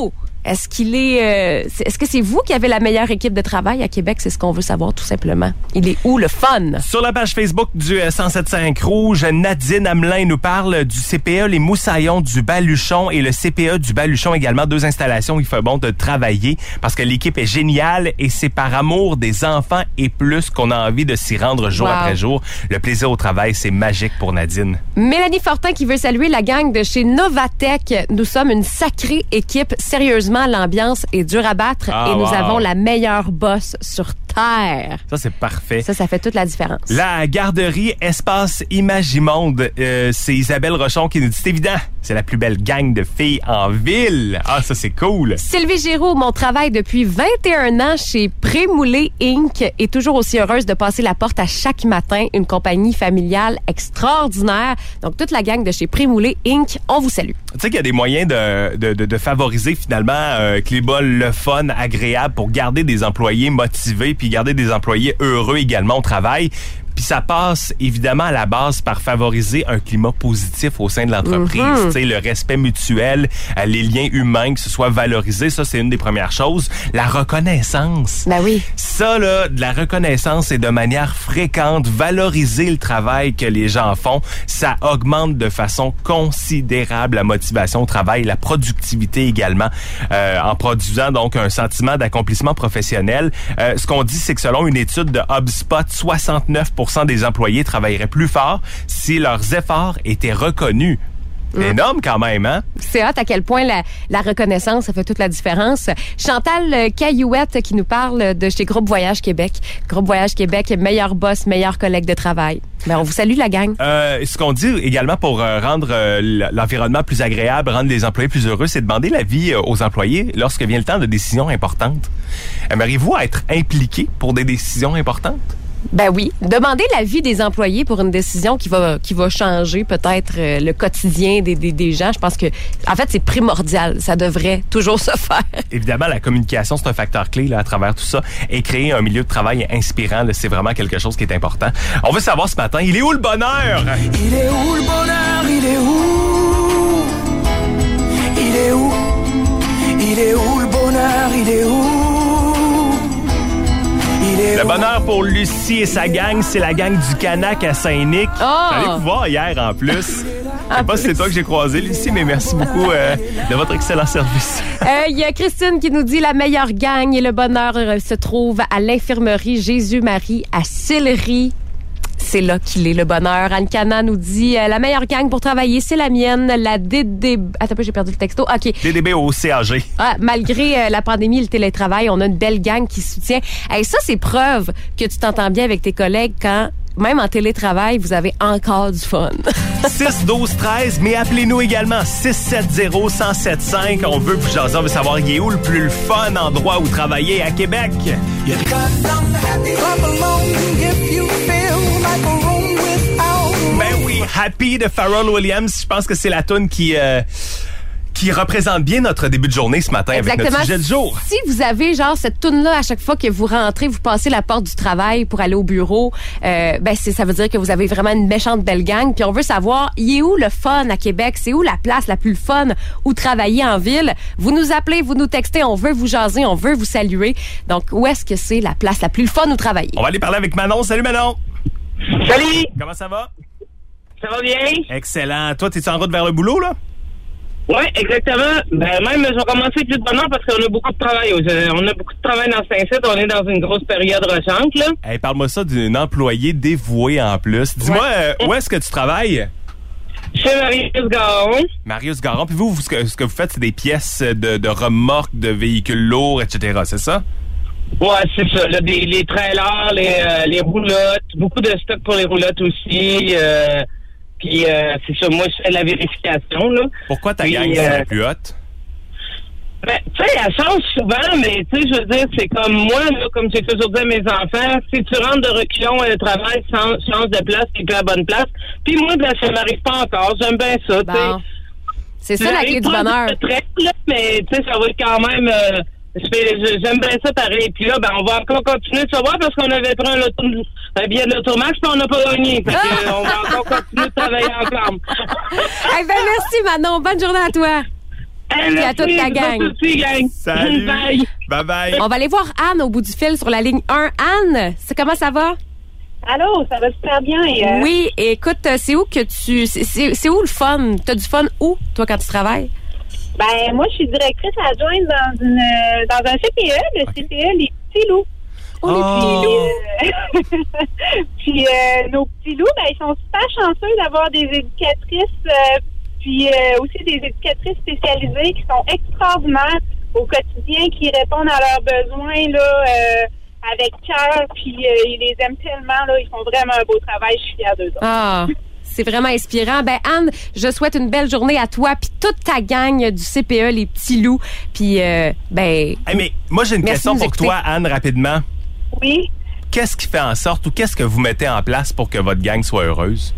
Est-ce qu'il est, euh, c'est, est-ce que c'est vous qui avez la meilleure équipe de travail à Québec? C'est ce qu'on veut savoir, tout simplement. Il est où, le fun? Sur la page Facebook du cent sept cinq Rouge, Nadine Hamelin nous parle du C P E Les Moussaillons du Baluchon et le C P E du Baluchon également. Deux installations où il fait bon de travailler parce que l'équipe est géniale et c'est par amour des enfants et plus qu'on a envie de s'y rendre jour wow. après jour. Le plaisir au travail, c'est magique pour Nadine. Mélanie Fortin qui veut saluer la gang de chez Novatech. Nous sommes une sacrée équipe. Sérieusement, l'ambiance est dure à battre ah, et nous wow. avons la meilleure boss sur Terre. Ça, c'est parfait. Ça, ça fait toute la différence. La garderie Espace Imagimonde, euh, c'est Isabelle Rochon qui nous dit, c'est évident, c'est la plus belle gang de filles en ville. Ah, ça, c'est cool. Sylvie Giroux, mon travail depuis vingt et un ans chez Prémoulé Incorporé est toujours aussi heureuse de passer la porte à chaque matin. Une compagnie familiale extraordinaire. Donc, toute la gang de chez Prémoulé Incorporé, on vous salue. Tu sais qu'il y a des moyens de, de, de, de favoriser finalement euh, Cléba le fun, agréable pour garder des employés motivés puis garder des employés heureux également au travail. Puis ça passe évidemment à la base par favoriser un climat positif au sein de l'entreprise. Mm-hmm. Tu sais, le respect mutuel, les liens humains, que ce soit valorisé, ça c'est une des premières choses. La reconnaissance. Ben oui. Ça là, de la reconnaissance et de manière fréquente, valoriser le travail que les gens font, ça augmente de façon considérable la motivation au travail, la productivité également, euh, en produisant donc un sentiment d'accomplissement professionnel. Euh, ce qu'on dit, c'est que selon une étude de HubSpot, soixante-neuf pour cent des employés travailleraient plus fort si leurs efforts étaient reconnus. Mmh. Énorme quand même, hein? C'est hot à quel point la, la reconnaissance, ça fait toute la différence. Chantal Caillouette qui nous parle de chez Groupe Voyage Québec. Groupe Voyage Québec, meilleur boss, meilleur collègue de travail. Ben, on vous salue, la gang. Euh, ce qu'on dit également pour euh, rendre euh, l'environnement plus agréable, rendre les employés plus heureux, c'est demander l'avis euh, aux employés lorsque vient le temps de décisions importantes. Aimeriez-vous être impliqué pour des décisions importantes? Ben oui. Demandez l'avis des employés pour une décision qui va qui va changer peut-être euh, le quotidien des, des, des gens. Je pense que, en fait, c'est primordial. Ça devrait toujours se faire. Évidemment, la communication, c'est un facteur clé là, à travers tout ça. Et créer un milieu de travail inspirant, là, c'est vraiment quelque chose qui est important. On veut savoir ce matin, il est où le bonheur? Il est où le bonheur? Il est où? Il est où? Il est où le bonheur? Il est où? Le bonheur pour Lucie et sa gang, c'est la gang du Canac à Saint-Nic. Oh! J'allais vous voir hier en plus. Je sais pas si c'est toi que j'ai croisé, Lucie, mais merci beaucoup euh, de votre excellent service. Il euh, y a Christine qui nous dit la meilleure gang et le bonheur euh, se trouve à l'infirmerie Jésus-Marie à Sillery. C'est là qu'il est, le bonheur. Anne Cana nous dit euh, la meilleure gang pour travailler, c'est la mienne. La D D B... Attends un peu, j'ai perdu le texto. OK. D D B au C A G. Ah, malgré euh, la pandémie et le télétravail, on a une belle gang qui soutient. Et ça, c'est preuve que tu t'entends bien avec tes collègues quand, même en télétravail, vous avez encore du fun. six douze treize, mais appelez-nous également six sept zéro un zéro sept cinq. On veut vous jaser, on veut savoir il est où le plus le fun endroit où travailler à Québec. Ben oui, Happy de Pharrell Williams, je pense que c'est la toune qui... Euh, qui représente bien notre début de journée ce matin. Exactement. Avec notre sujet du jour. Si vous avez genre cette toune-là à chaque fois que vous rentrez, vous passez la porte du travail pour aller au bureau, euh, ben c'est, ça veut dire que vous avez vraiment une méchante belle gang. Puis on veut savoir, il est où le fun à Québec? C'est où la place la plus fun où travailler en ville? Vous nous appelez, vous nous textez, on veut vous jaser, on veut vous saluer. Donc, où est-ce que c'est la place la plus fun où travailler? On va aller parler avec Manon. Salut Manon! Salut! Comment ça va? Ça va bien? Excellent. Toi, t'es en route vers le boulot, là? Oui, exactement. Ben, même, je vais commencer plus de bonheur parce qu'on a beaucoup de travail. On a beaucoup de travail dans Saint-Cyr. On est dans une grosse période recente, là. Hey, parle-moi ça d'une employée dévouée en plus. Dis-moi, ouais. euh, où est-ce que tu travailles? Chez Marius Garon. Marius Garon. Puis vous, vous ce, que, ce que vous faites, c'est des pièces de, de remorques, de véhicules lourds, et cetera. C'est ça? Ouais, c'est ça. Là, des, les trailers, les, euh, les roulottes, beaucoup de stock pour les roulottes aussi. Euh, Puis, euh, c'est ça, moi, je fais la vérification, là. Pourquoi ta Puis, gang, euh, c'est la plus haute? Ben, tu sais, elle change souvent, mais tu sais, je veux dire, c'est comme moi, là, comme j'ai toujours dit à mes enfants, si tu rentres de reculons à le travail, change, change de place, et puis à la bonne place. Puis moi, ben, ça m'arrive pas encore. J'aime bien ça, bon. Tu sais. C'est ça, la clé du bonheur. Retraite, là, mais tu sais, ça va être quand même... Euh, J'aime bien ça pareil. Puis là, ben, on va encore continuer de savoir parce qu'on avait pris un, auto, un billet de l'automax puis on n'a pas gagné. Fait que, on va encore continuer de travailler ensemble. Eh ben, merci, Manon. Bonne journée à toi. Puis à toute ta gang. Aussi, gang. Salut. Bye. Bye bye. On va aller voir Anne au bout du fil sur la ligne un. Anne, c'est comment ça va? Allô, ça va super bien. Et, euh, Oui, écoute, c'est où que tu... C'est, c'est, c'est où le fun? T'as du fun où, toi, quand tu travailles? Ben, moi, je suis directrice adjointe dans une dans un C P E, le C P E Les Petits Loups. Oh, les petits loups. Puis, euh, puis euh, nos petits loups, ben, ils sont super chanceux d'avoir des éducatrices, euh, puis euh, aussi des éducatrices spécialisées qui sont extraordinaires au quotidien, qui répondent à leurs besoins là euh, avec cœur, puis euh, ils les aiment tellement, là, ils font vraiment un beau travail, je suis fière d'eux. Ah, c'est vraiment inspirant. Ben Anne, je souhaite une belle journée à toi puis toute ta gang du C P E Les Petits Loups. Puis euh, ben Hey, mais moi, j'ai une Merci question de nous pour écouter. toi, Anne, rapidement. Oui. Qu'est-ce qui fait en sorte ou qu'est-ce que vous mettez en place pour que votre gang soit heureuse?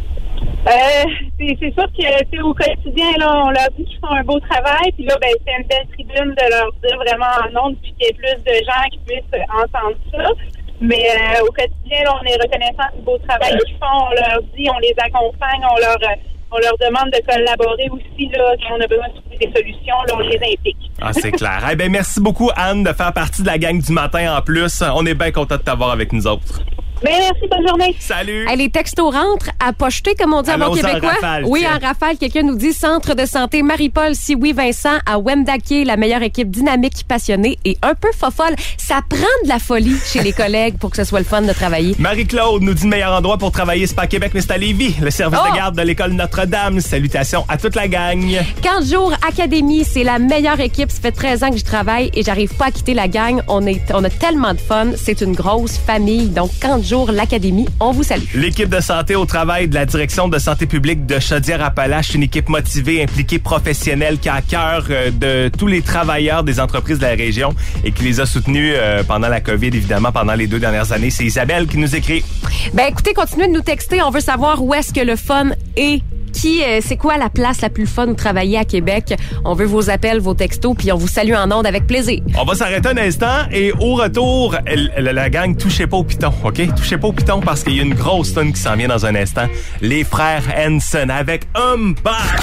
Euh, c'est, c'est sûr que c'est au quotidien, là, on leur dit qu'ils font un beau travail, puis là, ben, c'est une belle tribune de leur dire vraiment en ondes, puis qu'il y ait plus de gens qui puissent entendre ça. Mais euh, au quotidien, là, on est reconnaissant du beau travail qu'ils font. On leur dit, on les accompagne, on leur on leur demande de collaborer aussi, là, quand on a besoin de trouver des solutions, là, on les implique. Ah, c'est clair. Eh bien, merci beaucoup, Anne, de faire partie de la gang du matin en plus. On est bien content de t'avoir avec nous autres. Ben, merci, bonne journée. Salut! hey, les textos rentrent à pocheter, comme on dit en bon Allons-y en québécois. rafale, oui, tiens. en rafale, quelqu'un nous dit Centre de santé Marie-Paul, si oui, Vincent, à Wendake, la meilleure équipe dynamique, passionnée et un peu fofolle. Ça prend de la folie chez les collègues pour que ce soit le fun de travailler. Marie-Claude nous dit le meilleur endroit pour travailler, c'est pas à Québec, mais c'est à Lévis. Le service Oh! de garde de l'école Notre-Dame. Salutations à toute la gang. quinze jours Académie, c'est la meilleure équipe. Ça fait treize ans que j'y travaille et j'arrive pas à quitter la gang. On, est, on a tellement de fun. C'est une grosse famille. Donc, quinze jours l'Académie, on vous salue. L'équipe de santé au travail de la direction de santé publique de Chaudière-Appalaches, une équipe motivée, impliquée, professionnelle, qui a à cœur euh, de tous les travailleurs des entreprises de la région et qui les a soutenus euh, pendant la COVID, évidemment, pendant les deux dernières années. C'est Isabelle qui nous écrit. Ben écoutez, continuez de nous texter. On veut savoir où est-ce que le fun est. Qui, euh, c'est quoi la place la plus fun de travailler à Québec? On veut vos appels, vos textos, puis on vous salue en ondes avec plaisir. On va s'arrêter un instant et au retour, elle- elle- la gang, touchez pas au piton, OK? Touchez pas au piton parce qu'il y a une grosse tonne qui s'en vient dans un instant. Les frères Hanson avec Um Back.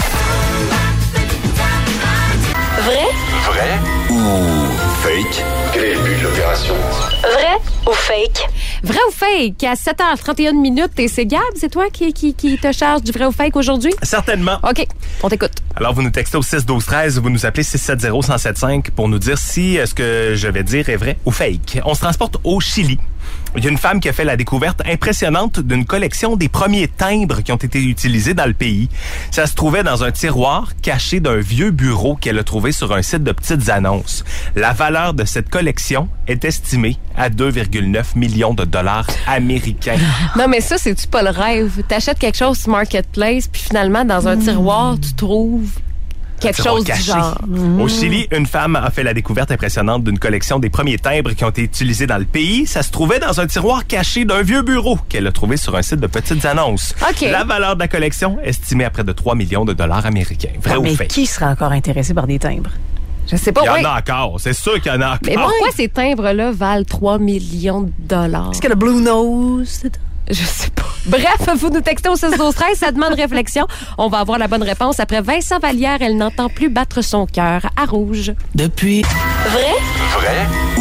Vrai? Vrai ou fake? Quel est le but de l'opération? Vrai ou fake? Vrai ou fake? À sept heures trente et une minutes, et c'est Gab, c'est toi qui, qui, qui te charge du vrai ou fake aujourd'hui? Certainement. OK, on t'écoute. Alors, vous nous textez au six douze treize, vous nous appelez six sept zéro, un zéro sept cinq pour nous dire si euh, ce que je vais dire est vrai ou fake. On se transporte au Chili. Il y a une femme qui a fait la découverte impressionnante d'une collection des premiers timbres qui ont été utilisés dans le pays. Ça se trouvait dans un tiroir caché d'un vieux bureau qu'elle a trouvé sur un site de petites annonces. La valeur de cette collection est estimée à deux virgule neuf millions de dollars américains. Non, mais ça, c'est-tu pas le rêve? T'achètes quelque chose sur Marketplace, puis finalement, dans un tiroir, tu trouves quelque Tiroir chose du caché. genre. Au Chili, une femme a fait la découverte impressionnante d'une collection des premiers timbres qui ont été utilisés dans le pays. Ça se trouvait dans un tiroir caché d'un vieux bureau qu'elle a trouvé sur un site de petites annonces. OK. La valeur de la collection estimée à près de trois millions de dollars américains. Vrai Ah, ou mais fake? qui sera encore intéressé par des timbres? Je sais pas, Il y en oui. a encore. C'est sûr qu'il y en a encore. Mais pourquoi ces timbres-là valent trois millions de dollars? Est-ce que le Blue Nose? Je sais pas. Bref, vous nous textez au six douze treize, ça demande réflexion. On va avoir la bonne réponse après Vincent Vallière. Elle n'entend plus battre son cœur à rouge. Depuis. Vrai? Vrai ou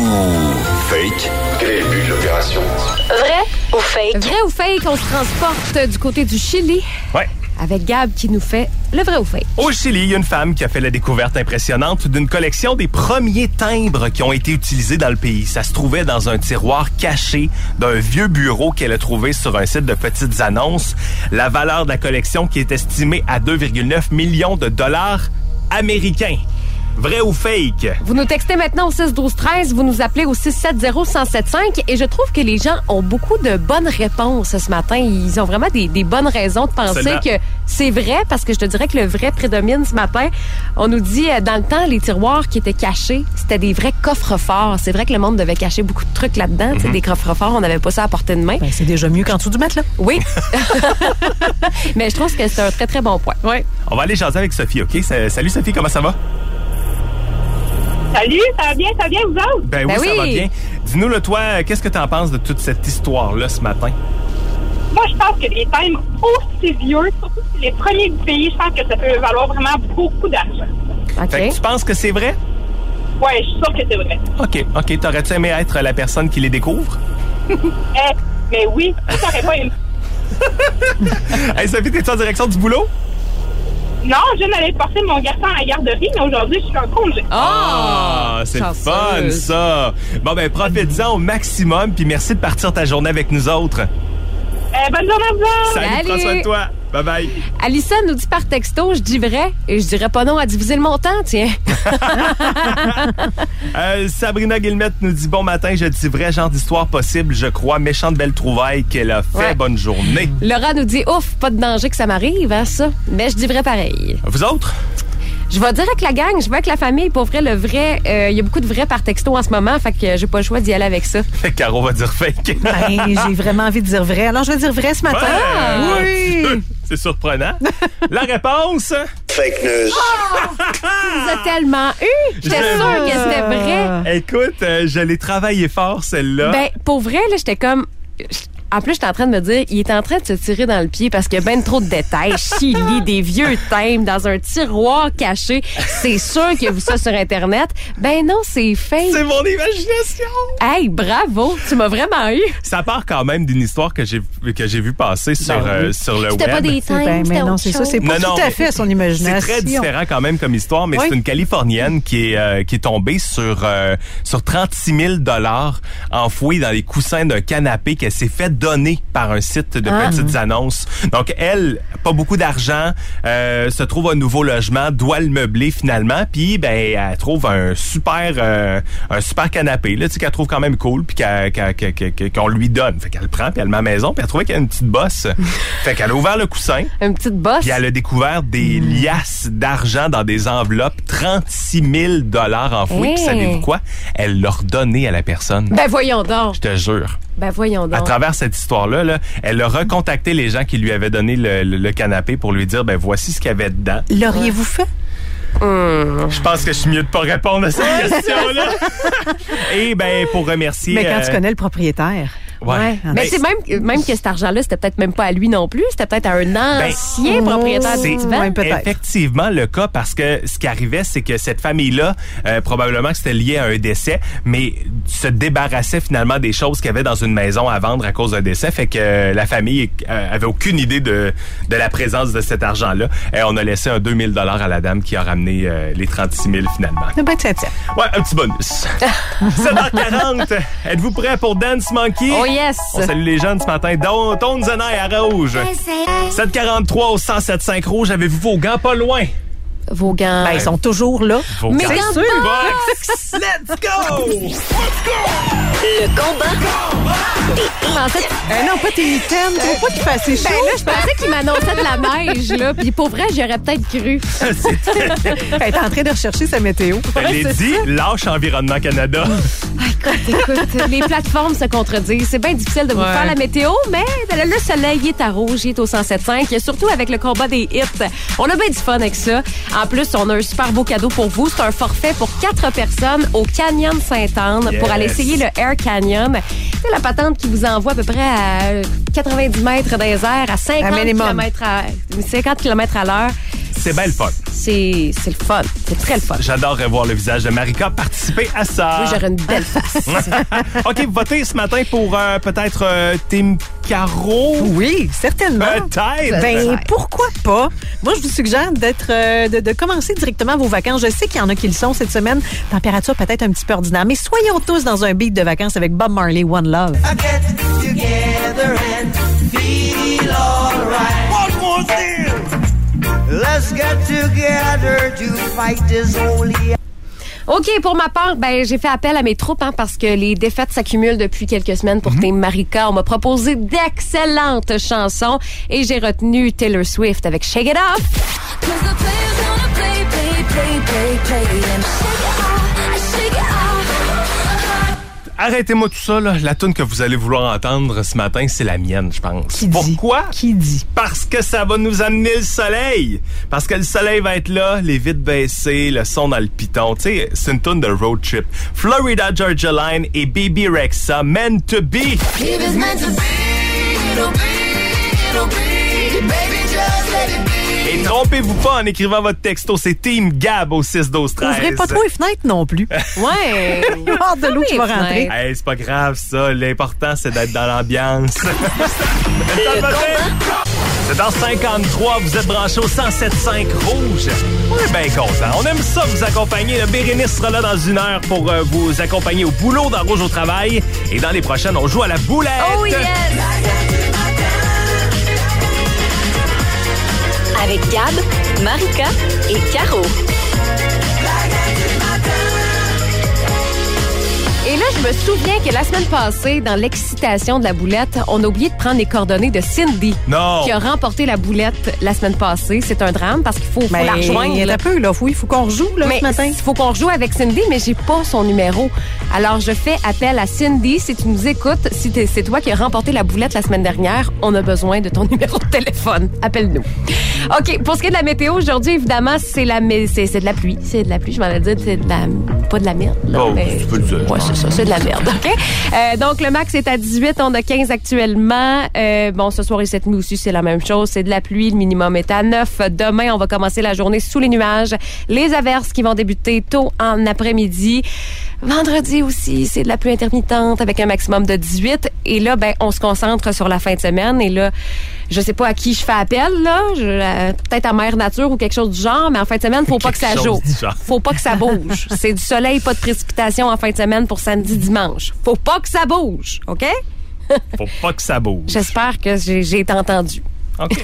fake? Quel est le but de l'opération? Vrai ou fake? Vrai ou fake, on se transporte du côté du Chili Ouais. avec Gab qui nous fait le vrai ou fake. Au Chili, il y a une femme qui a fait la découverte impressionnante d'une collection des premiers timbres qui ont été utilisés dans le pays. Ça se trouvait dans un tiroir caché d'un vieux bureau qu'elle a trouvé sur un site de petites annonces. La valeur de la collection qui est estimée à deux virgule neuf millions de dollars américains. Vrai ou fake? Vous nous textez maintenant au six douze treize, vous nous appelez au six sept zéro, un zéro sept cinq et je trouve que les gens ont beaucoup de bonnes réponses ce matin. Ils ont vraiment des, des bonnes raisons de penser Absolument. que c'est vrai parce que je te dirais que le vrai prédomine ce matin. On nous dit, euh, dans le temps, les tiroirs qui étaient cachés, c'était des vrais coffres-forts. C'est vrai que le monde devait cacher beaucoup de trucs là-dedans. Tu sais, des coffres-forts, on n'avait pas ça à portée de main. Ben, c'est déjà mieux qu'en dessous du matelas. Oui. Mais je trouve que c'est un très, très bon point. Oui. On va aller jaser avec Sophie, OK? S- Salut Sophie, comment ça va? Salut, ça va bien, ça va bien, vous autres? Ben, Ben oui, ça oui. va bien. Dis-nous, là, toi, qu'est-ce que tu en penses de toute cette histoire-là ce matin? Moi, je pense que les timbres aussi vieux, surtout si c'est les premiers du pays, je pense que ça peut valoir vraiment beaucoup d'argent. OK. Fait que tu penses que c'est vrai? Ouais, je suis sûre que c'est vrai. OK, OK. T'aurais-tu aimé être la personne qui les découvre? Eh, mais oui, ça t'aurais pas aimé. Hey, Sophie, t'es-tu en direction du boulot? Non, je viens d'aller porter mon garçon à la garderie, mais aujourd'hui, je suis en congé. Ah, c'est le fun, ça. Bon, ben, profite-en au maximum, puis merci de partir ta journée avec nous autres. Euh, bonne journée à vous! Salut, Salut. prends soin de toi. Bye-bye. Alison nous dit par texto, je dis vrai et je dirais pas non à diviser le montant, tiens. Euh, Sabrina Guillemette nous dit bon matin, je dis vrai, genre d'histoire possible, je crois. Méchante belle trouvaille qu'elle a fait. Ouais. Bonne journée. Laura nous dit ouf, pas de danger que ça m'arrive, hein, ça. Mais je dis vrai pareil. Vous autres? Je vais dire avec la gang, je vais avec la famille. Pour vrai, le vrai, il euh, y a beaucoup de vrais par texto en ce moment, fait que j'ai pas le choix d'y aller avec ça. Caro va dire fake. Ben, j'ai vraiment envie de dire vrai. Alors, je vais dire vrai ce matin. Ouais. Oui! C'est surprenant. La réponse? Fake news. Tu nous as tellement eu. J'étais Je- sûre que c'était vrai. Écoute, euh, je l'ai travaillé fort, celle-là. Ben, pour vrai, là, j'étais comme... En plus, j'étais en train de me dire, il est en train de se tirer dans le pied parce qu'il y a ben trop de détails. Chili, des vieux thèmes dans un tiroir caché. C'est sûr qu'il y a vu ça sur Internet. Ben non, c'est fake. C'est mon imagination. Hey, bravo. Tu m'as vraiment eu. Ça part quand même d'une histoire que j'ai que j'ai vu passer sur, euh, sur le C'était web. pas des thèmes, Ben, c'était mais non, autre c'est ça. chose. C'est pas Non, tout non, à fait son imagination. C'est très différent quand même comme histoire, mais Oui. c'est une Californienne qui est euh, qui est tombée sur euh, sur trente-six mille dollars enfouis dans les coussins d'un canapé qu'elle s'est fait donner par un site de Ah. petites annonces. Donc elle, pas beaucoup d'argent, euh, se trouve un nouveau logement, doit le meubler finalement, puis ben elle trouve un super euh, un super canapé là, tu sais qu'elle trouve quand même cool, puis qu'elle- qu'elle- qu'elle- qu'elle- qu'on lui donne. Fait qu'elle le prend, puis elle le met à la maison, puis elle trouvait qu'il y a une petite bosse. Fait qu'elle a ouvert le coussin. Une petite bosse. Puis elle a découvert des liasses d'argent dans des enveloppes, trente-six mille dollars enfouis. Hey. Puis savez-vous quoi? Elle l'a redonné à la personne. Ben voyons donc. Je te jure. Ben voyons À donc. travers cette histoire-là, là, elle a recontacté les gens qui lui avaient donné le, le- le canapé pour lui dire, ben voici ce qu'il y avait dedans. L'auriez-vous fait? Je pense que je suis mieux de pas répondre à cette question-là. Et ben pour remercier... Mais quand tu euh, connais le propriétaire. Ouais. Ouais. Ben, Mais c'est même, même que cet argent-là, c'était peut-être même pas à lui non plus. C'était peut-être à un ancien Ben, propriétaire c'est- du divan. Ouais, peut-être. effectivement le cas parce que ce qui arrivait, c'est que cette famille-là, euh, probablement que c'était lié à un décès, mais se débarrassait finalement des choses qu'il y avait dans une maison à vendre à cause d'un décès. Fait que euh, la famille euh, avait aucune idée de, de la présence de cet argent-là. Et on a laissé un deux mille dollars à la dame qui a ramené euh, les trente-six mille finalement. C'est bien que ça tient. Ouais, un petit bonus. sept heures quarante. Êtes-vous prêts pour Dance Monkey? Oh yes! On salue les jeunes ce matin. Don, Tone Zenay à Rouge. sept quarante-trois au cent sept cinq Rouge. Avez-vous vos gants pas loin? Vos gants. Ben, ils sont toujours là. Vos Mais gants gants sur de box. Let's go! Le combat. En fait, Euh, non, pas tes mitaines. Tu veux pas qu'il fasse chaud? ben là, je pensais qu'il m'annonçait de la neige, là. Puis pour vrai, j'aurais peut-être cru. Elle est en train de rechercher sa météo. Je l'ai dit, lâche Environnement Canada. Écoute, les plateformes se contredisent. C'est bien difficile de vous Ouais. faire la météo, mais le soleil il est à rouge, il est au cent sept cinq. Surtout avec le combat des hits. On a bien du fun avec ça. En plus, on a un super beau cadeau pour vous. C'est un forfait pour quatre personnes au Canyon Sainte-Anne Yes. pour aller essayer le Air Canyon. C'est la patente qui vous envoie à peu près à quatre-vingt-dix mètres dans les airs, à cinquante Un minimum. kilomètres à, cinquante kilomètres à l'heure. C'est bien le fun. C'est c'est le fun. C'est très le fun. J'adorerais voir le visage de Marika participer à ça. Oui, j'aurais une belle face. OK, vous votez ce matin pour euh, peut-être euh, Team Caro? Oui, certainement. Peut-être. Ben, pourquoi pas? Moi, je vous suggère d'être, euh, de, de commencer directement vos vacances. Je sais qu'il y en a qui le sont cette semaine. Température peut-être un petit peu ordinaire, mais soyons tous dans un beat de vacances avec Bob Marley, One Love. Let's get together to fight this holy. OK, pour ma part, ben j'ai fait appel à mes troupes hein, parce que les défaites s'accumulent depuis quelques semaines Mhm. pour Team Marika. On m'a proposé d'excellentes chansons et j'ai retenu Taylor Swift avec Shake It Off. Arrêtez-moi tout ça, là. La tune que vous allez vouloir entendre ce matin, c'est la mienne, je pense. Qui dit? Pourquoi? Qui dit? Parce que ça va nous amener le soleil. Parce que le soleil va être là, les vitres baissées, le son dans le piton. Tu sais, c'est une tune de road trip. Florida Georgia Line et Baby Rexha, Meant to Be. Et trop Trompez-vous pas en écrivant votre texto. C'est Team Gab au six douze treize. Ouvrez pas trop les fenêtres non plus. Ouais. Il va y avoir de l'eau qui va rentrer. Hey, c'est pas grave, ça. L'important, c'est d'être dans l'ambiance. C'est dans cinquante-trois, vous êtes branchés au cent sept cinq Rouge. On est bien contents. On aime ça vous accompagner. Le Bérénice sera là dans une heure pour euh, vous accompagner au boulot dans Rouge au travail. Et dans les prochaines, on joue à la boulette. Oh yes! Avec Gab, Marika et Caro. Et là, je me souviens que la semaine passée, dans l'excitation de la boulette, on a oublié de prendre les coordonnées de Cindy. Non. Qui a remporté la boulette la semaine passée. C'est un drame parce qu'il faut, faut Ben, la rejoindre. il y a un peu, là. Oui, il faut qu'on rejoue, là, Mais ce matin. il faut qu'on rejoue avec Cindy, mais j'ai pas son numéro. Alors, je fais appel à Cindy. Si tu nous écoutes, si t'es- c'est toi qui as remporté la boulette la semaine dernière, on a besoin de ton numéro de téléphone. Appelle-nous. OK, pour ce qui est de la météo, aujourd'hui, évidemment, c'est la mé- c'est, c'est de la pluie. C'est de la pluie, je m'en ai dit, c'est de la... pas de la merde. Là, Oh, mais- tu peux le dire. Ouais, c'est ça, c'est de la merde. OK? Euh, donc, le max est à dix-huit, on a quinze actuellement. Euh, bon, ce soir et cette nuit aussi, c'est la même chose. C'est de la pluie, le minimum est à neuf. Demain, on va commencer la journée sous les nuages. Les averses qui vont débuter tôt en après-midi. Vendredi aussi, c'est de la pluie intermittente avec un maximum de dix-huit. Et là, ben, on se concentre sur la fin de semaine. Et là, je sais pas à qui je fais appel, là. Je, euh, peut-être à Mère Nature ou quelque chose du genre, mais en fin de semaine, faut pas que ça Quelque joue. chose du genre. Faut pas que ça bouge. C'est du soleil, pas de précipitation en fin de semaine pour samedi, dimanche. Faut pas que ça bouge, OK? Faut pas que ça bouge. J'espère que j'ai, j'ai été entendu. OK.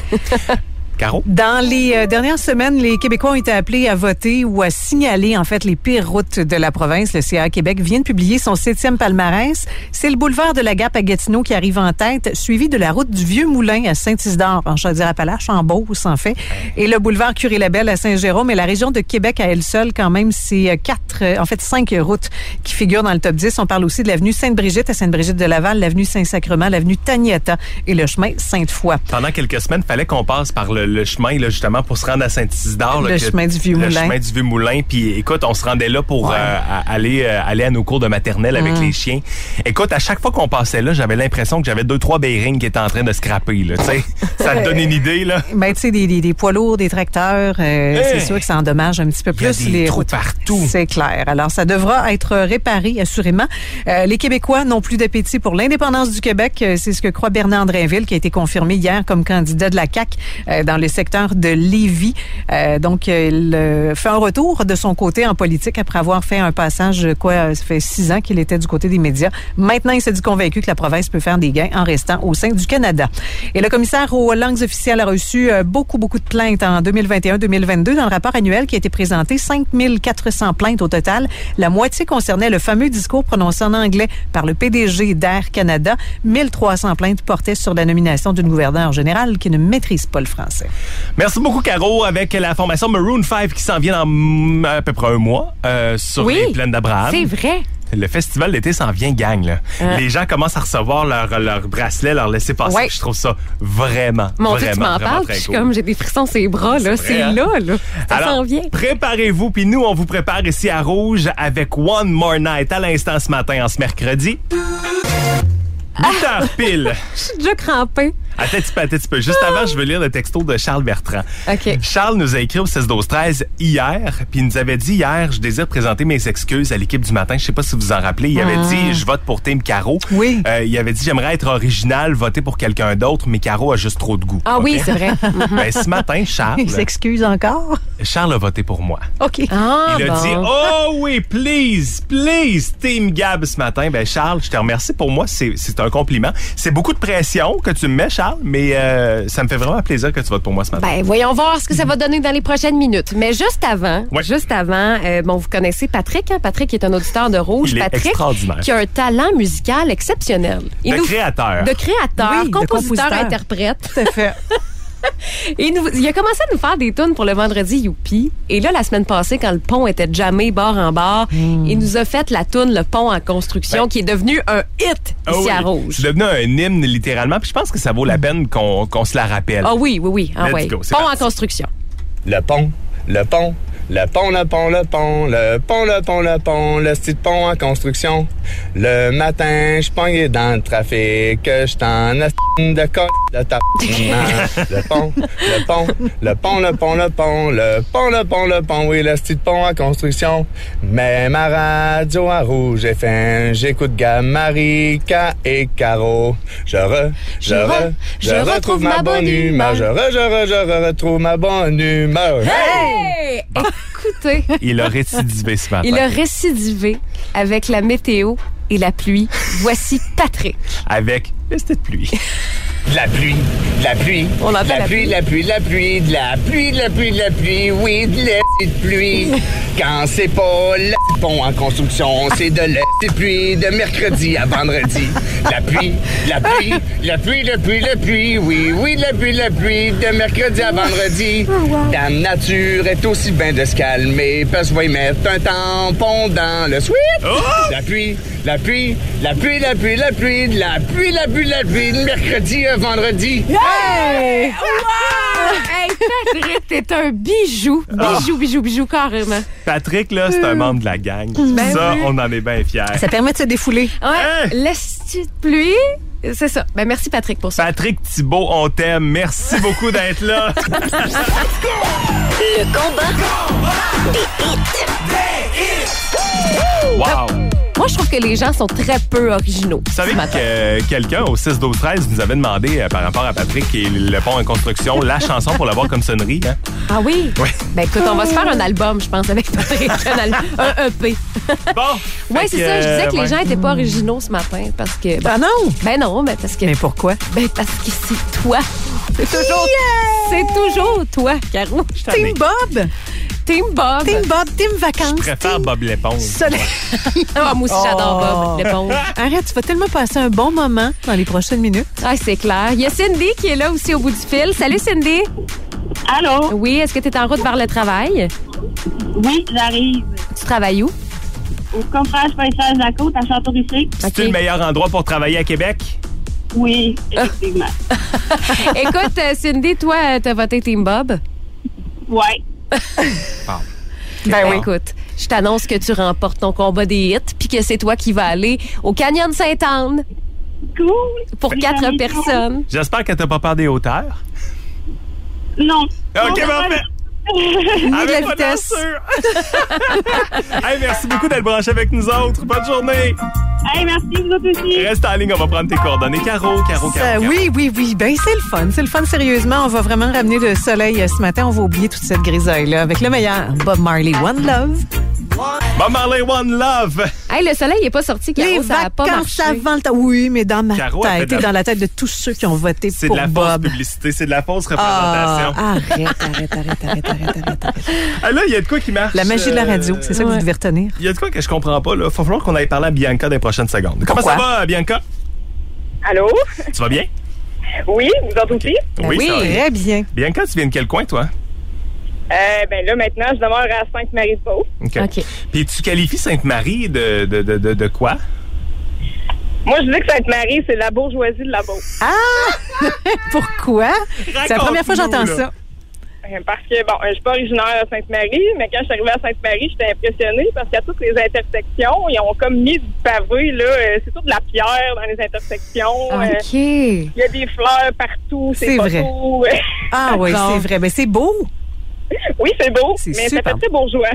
Caro? Dans les euh, dernières semaines, les Québécois ont été appelés à voter ou à signaler, en fait, les pires routes de la province. Le C A Québec vient de publier son septième palmarès. C'est le boulevard de la Gap à Gatineau qui arrive en tête, suivi de la route du Vieux-Moulin à Saint-Isidore, en Chaudière-Appalaches, en Beauce, en fait. Et le boulevard Curé-Labelle à Saint-Jérôme. Et la région de Québec à elle seule, quand même, c'est quatre, euh, en fait, cinq routes qui figurent dans le top dix. On parle aussi de l'avenue Sainte-Brigitte à Sainte-Brigitte-de-Laval, l'avenue Saint-Sacrement, l'avenue Taniata et le chemin Sainte-Foy. Pendant quelques semaines, il fallait qu'on passe par le, le chemin, là, justement, pour se rendre à Saint-Isidore. là, Le que- chemin du Vieux-Moulin. Le chemin du Vieux-Moulin. Puis, écoute, on se rendait là pour Ouais. euh, à- aller, euh, aller à nos cours de maternelle avec Mm. les chiens. Écoute, à chaque fois qu'on passait là, j'avais l'impression que j'avais deux, trois bearings qui étaient en train de scraper. Là, tu sais. Ça te donne une idée, là? Ben, tu sais, des, des, des poids lourds, des tracteurs, euh, Hey! c'est sûr que ça endommage un petit peu Il y a plus des les trous routes. partout. C'est clair. Alors, ça devra être réparé, assurément. Euh, les Québécois n'ont plus d'appétit pour l'indépendance du Québec. Euh, C'est ce que croit Bernard Drainville, qui a été confirmé hier comme candidat de la C A Q euh, dans le secteur de Lévis. Euh, donc, euh, il euh, fait un retour de son côté en politique après avoir fait un passage, quoi, euh, ça fait six ans qu'il était du côté des médias. Maintenant, il s'est dit convaincu que la province peut faire des gains en restant au sein du Canada. Et le commissaire aux langues officielles a reçu euh, beaucoup, beaucoup de plaintes en deux mille vingt et un deux mille vingt-deux. Dans le rapport annuel qui a été présenté, cinq mille quatre cents plaintes au total. La moitié concernait le fameux discours prononcé en anglais par le P D G d'Air Canada. mille trois cents plaintes portaient sur la nomination d'une gouverneure générale qui ne maîtrise pas le français. Merci beaucoup, Caro, avec la formation Maroon cinq qui s'en vient dans mm, à peu près un mois euh, sur Oui, les plaines d'Abraham. C'est vrai. Le festival d'été s'en vient, gang. Là. Hein? Les gens commencent à recevoir leur, leur bracelet, leur laisser-passer. Ouais. Je trouve ça vraiment, Mon Dieu, vraiment, tu m'en vraiment parles, très puis je suis cool. comme, j'ai des frissons sur les bras, là. C'est C'est vrai, hein? là, là. Ça Alors, s'en vient. préparez-vous, puis nous, on vous prépare ici à Rouge avec One More Night à l'instant ce matin, en ce mercredi. huit heures pile. Je suis déjà crampée. Attends un petit peu, attends un petit peu. Juste avant, je veux lire le texto de Charles Bertrand. OK. Charles nous a écrit au seize douze treize hier, puis il nous avait dit hier, je désire présenter mes excuses à l'équipe du matin. Je sais pas si vous vous en rappelez. Il avait dit, je vote pour Team Caro. Oui. Euh, il avait dit, j'aimerais être original, voter pour quelqu'un d'autre, mais Caro a juste trop de goût. Ah OK? oui, c'est vrai. Ben, ce matin, Charles, Il s'excuse encore? Charles a voté pour moi. OK. Ah, Il a bon. dit, oh oui, please, please, Team Gab ce matin. Ben, Charles, je te remercie pour moi. C'est, c'est un compliment. C'est beaucoup de pression que tu me mets, Charles, mais euh, ça me fait vraiment plaisir que tu votes pour moi ce matin. Ben, voyons voir ce que ça va donner dans les prochaines minutes. Mais juste avant, Ouais. juste avant, euh, bon, vous connaissez Patrick, hein? Patrick est un auditeur de Rouge. Il est Patrick, extraordinaire. qui a un talent musical exceptionnel. De créateur. De créateur, Oui, de compositeur, compositeur. interprète. Tout à fait. Il, nous- il a commencé à nous faire des tunes pour le vendredi Youpi. Et là, la semaine passée, quand le pont était jamais bord en bord, il nous a fait la tune Le Pont en construction, Ben- qui est devenu un hit Ah ici oui, à Rouge. C'est devenu un hymne, littéralement. Puis je pense que ça vaut la peine qu'on, qu'on se la rappelle. Ah oui, oui, oui. Ah Let's ouais. go, c'est Pont parti. en construction. Le pont, le pont, le pont, le pont, le pont, le pont, le pont, le pont, le petit pont en construction. Le matin, je pogné dans le trafic, je t'en asti de con de ta le pont, le pont, le pont, le pont, le pont, le pont, le pont, le pont, oui, le style pont en construction. Mais ma radio en rouge est fin, j'écoute Gamma, Rika et Caro. Je re, je re, je retrouve ma bonne humeur. Je re, je re, je re, retrouve ma bonne humeur. Hey! Écoutez, Il a récidivé ce matin. il a récidivé avec la météo et la pluie. Voici Patrick. Avec le style de pluie. De la pluie, de la pluie, On entend de la la pluie, pluie. de la pluie, de la pluie, de la pluie, de la pluie, de la pluie, oui, de la petite pluie. Quand c'est pas le pont en construction, c'est de la petite pluie de mercredi à vendredi. La pluie, la pluie, la pluie, la pluie, la pluie, oui, oui, de la pluie, de la pluie de mercredi à vendredi. La nature est aussi bien de se calmer parce qu'on va y mettre un tampon dans le sweat. La pluie, la pluie, la pluie, la pluie, la pluie, de la pluie, la pluie, la pluie de mercredi à vendredi. Hey! Wow! Hey, Patrick, t'es un bijou. Bijou, bijou, bijou, carrément. Patrick, là, c'est un membre de la gang. Ben ça, oui. on en est bien fiers. Ça permet de se défouler. Ouais, Hey! laisse-tu de pluie? C'est ça. Ben, merci, Patrick, pour ça. Patrick Thibault, on t'aime. Merci beaucoup d'être là. Le combat des hits. Wow! Moi, je trouve que les gens sont très peu originaux. Vous savez ce matin. que euh, quelqu'un au six douze treize nous avait demandé euh, par rapport à Patrick et le pont en construction, la chanson pour l'avoir comme sonnerie. Hein? Ah oui? Oui. Ben écoute, on va se faire un album, je pense, avec Patrick. Un, al- un E P. Bon! Oui, Fait c'est que, ça. Je disais que euh, les gens ouais. étaient pas originaux ce matin parce que. Ben, Ah non! ben non, mais parce que. Mais pourquoi? Ben parce que c'est toi. C'est toujours. C'est toujours toi, Caro. Team Bob! Team Bob. Team Bob, Team Vacances. Je préfère team Bob l'éponge. Soleil. Ah, moi aussi, j'adore Oh. Bob l'éponge. Arrête, tu vas tellement passer un bon moment dans les prochaines minutes. Ah, c'est clair. Il y a Cindy qui est là aussi au bout du fil. Salut, Cindy. Allô? Oui, est-ce que tu es en route vers le travail? Oui, j'arrive. Tu travailles où? Au coffrage paysage de la côte à Château-Richer. C'est OK. le meilleur endroit pour travailler à Québec? Oui, effectivement. Écoute, euh, Cindy, toi, t'as voté Team Bob? Ouais. Ben oui. Écoute, je t'annonce que tu remportes ton combat des hits puis que c'est toi qui vas aller au Canyon Sainte-Anne Cool. pour J'ai quatre jamais personnes. J'espère que t'as pas peur des hauteurs. Non. OK, Non, parfait. Ni de la Avec pas vitesse. sûr. Hey, merci beaucoup d'être branché avec nous autres. Bonne journée. Hey, merci, vous autres aussi. Reste en ligne, on va prendre tes coordonnées. Caro, Caro, Caro. Ça, Caro. oui, oui, oui. Ben, c'est le fun. C'est le fun, sérieusement. On va vraiment ramener le soleil euh, ce matin. On va oublier toute cette grisaille-là avec le meilleur. Bob Marley, One Love. Bob Marley, One Love. Hey, le soleil n'est pas sorti, Caro, Les ça a pas vacances marché. avant le temps. Oui, mais dans ma Caro, elle fait tête de la- et dans la tête de tous ceux qui ont voté C'est pour de la fausse Bob. publicité, c'est de la fausse Ah, représentation. arrête, arrête, arrête, arrête, arrête, arrête, arrête. Ah, là, il y a de quoi qui marche. La magie de la euh, radio, c'est ça que vous ouais. devez retenir. Il y a de quoi que je comprends pas, là. Faut falloir qu'on aille parler à Bianca dans les prochaines secondes. Comment Pourquoi? ça va, Bianca? Allô? Tu vas bien? Oui, vous autres aussi? oui. ça va. Très bien. Bianca, tu viens de quel coin, toi? Euh, ben là, maintenant, je demeure à Sainte-Marie-de-Beauce. OK. OK. Puis tu qualifies Sainte-Marie de, de, de, de, de quoi? Moi, je dis que Sainte-Marie, c'est la bourgeoisie de la Beauce. Ah! Pourquoi? C'est la première fois que j'entends Raconte-nous, là. ça. Euh, Parce que, bon, euh, je suis pas originaire de Sainte-Marie, mais quand je suis arrivée à Sainte-Marie, j'étais impressionnée parce qu'à toutes les intersections, ils ont comme mis du pavé, là. euh, c'est tout de la pierre dans les intersections. euh, OK. Il y a des fleurs partout, C'est c'est vrai. photos. euh, Ah oui, Bon. c'est vrai. Mais c'est beau. oui, c'est beau, C'est mais ça super. fait très bourgeois.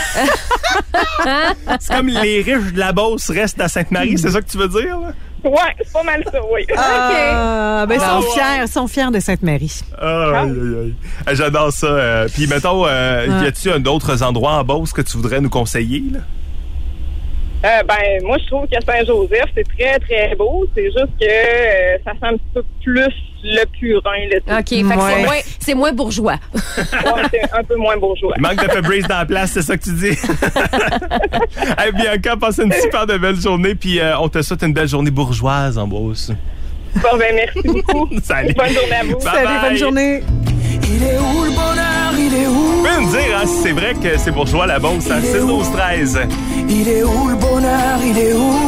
C'est comme les riches de la Beauce restent à Sainte-Marie, c'est ça que tu veux dire, là? Ouais, c'est pas mal ça, oui. Ah, ben, ils Ah, sont ouais. fiers, ils sont fiers de Sainte-Marie. Ah, aïe, aïe, aïe. Ah, j'adore ça. euh, Puis, mettons, euh, Ah. y a-tu un d'autres endroits en Beauce que tu voudrais nous conseiller, là? Euh, ben, moi, je trouve que Saint-Joseph, c'est très, très beau. C'est juste que euh, ça sent un petit peu plus le purin, le OK, fait que c'est Ouais. moins, c'est moins bourgeois. Ouais, c'est un peu moins bourgeois. Il manque de Febreze dans la place, c'est ça que tu dis? Hey, Bianca, passe une super de belle journée, puis euh, on te souhaite une belle journée bourgeoise en Beauce. Bon, ben, merci beaucoup. Salut. Bonne journée à vous. Bye Salut, bye. bonne journée. Il est où le bonheur? Il est où? Tu peux me dire hein, si c'est vrai que c'est bourgeois la Beauce, à six douze treize. Il est où le bonheur? Il est où?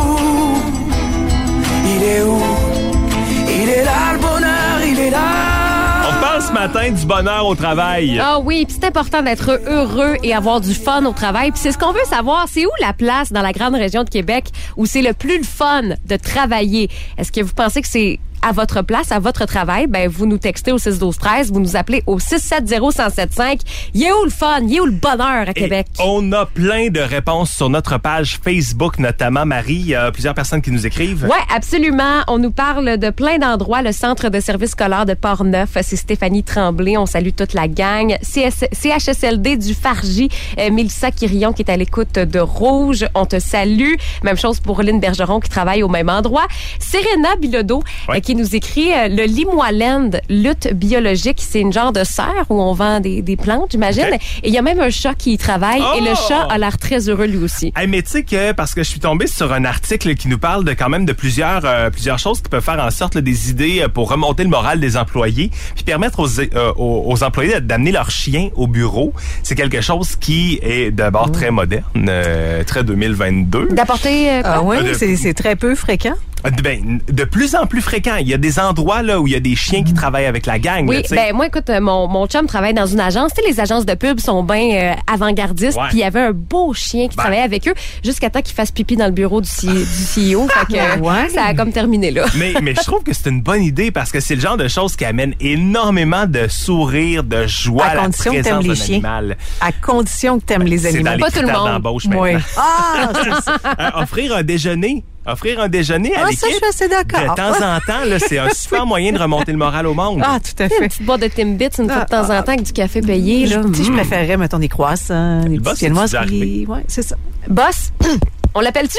Il est où? Il est là le bonheur, il est là. On parle ce matin du bonheur au travail. Ah oui, puis c'est important d'être heureux et avoir du fun au travail. Puis c'est ce qu'on veut savoir, c'est où la place dans la grande région de Québec où c'est le plus le fun de travailler? Est-ce que vous pensez que c'est à votre place, à votre travail, ben vous nous textez au six douze treize, vous nous appelez au six sept zéro un zéro sept cinq. Il est où le fun? Il est où le bonheur à Québec? Et on a plein de réponses sur notre page Facebook, notamment. Marie, il y a plusieurs personnes qui nous écrivent. Oui, absolument. On nous parle de plein d'endroits. Le Centre de services scolaires de Portneuf, c'est Stéphanie Tremblay. On salue toute la gang. C H S L D du Fargy, euh, Mélissa Quirion qui est à l'écoute de Rouge. On te salue. Même chose pour Lynn Bergeron qui travaille au même endroit. Serena Bilodeau Ouais. euh, qui nous écrit euh, le Limoilend, lutte biologique. C'est une genre de serre où on vend des, des plantes, j'imagine. Okay. Et il y a même un chat qui y travaille. Oh! Et le chat a l'air très heureux lui aussi. Hey, mais tu sais que, parce que je suis tombé sur un article qui nous parle de quand même de plusieurs euh, plusieurs choses qui peuvent faire en sorte là, des idées pour remonter le moral des employés, puis permettre aux, euh, aux, aux employés d'amener leur chien au bureau. C'est quelque chose qui est d'abord mmh. très moderne, euh, très deux mille vingt-deux. D'apporter euh, quoi? Ah oui, de- c'est, c'est très peu fréquent. Ben, de plus en plus fréquent. Il y a des endroits là où il y a des chiens qui travaillent avec la gang. Oui, là, tu sais. ben moi, écoute, euh, mon, mon chum travaille dans une agence. Tu sais, les agences de pub sont bien euh, avant-gardistes. Ouais. Puis il y avait un beau chien qui Ben. travaillait avec eux jusqu'à temps qu'il fasse pipi dans le bureau du, C- du C E O. Fait que euh, Ouais. ça a comme terminé là. Mais, mais je trouve que c'est une bonne idée parce que c'est le genre de choses qui amène énormément de sourires, de joie À à la condition que présence t'aimes les d'un chiens. animal. À condition que t'aimes les C'est animaux. dans les Pas tout le critères monde. d'embauche Oui. maintenant. Ah, c'est ça. Euh, offrir un déjeuner. Offrir un déjeuner à Ah, l'équipe. ça, je suis assez d'accord. De temps en temps, là, c'est un super moyen de remonter le moral au monde. Ah, tout à Une fait. petite boîte de Timbits une fois de Ah, temps en temps avec du café payé. Là. Tu sais, je Mm. préférerais, mettons, des croissants, des boss, petites c'est-tu viennoiseries. Ouais, c'est ça. Boss, on l'appelle-tu?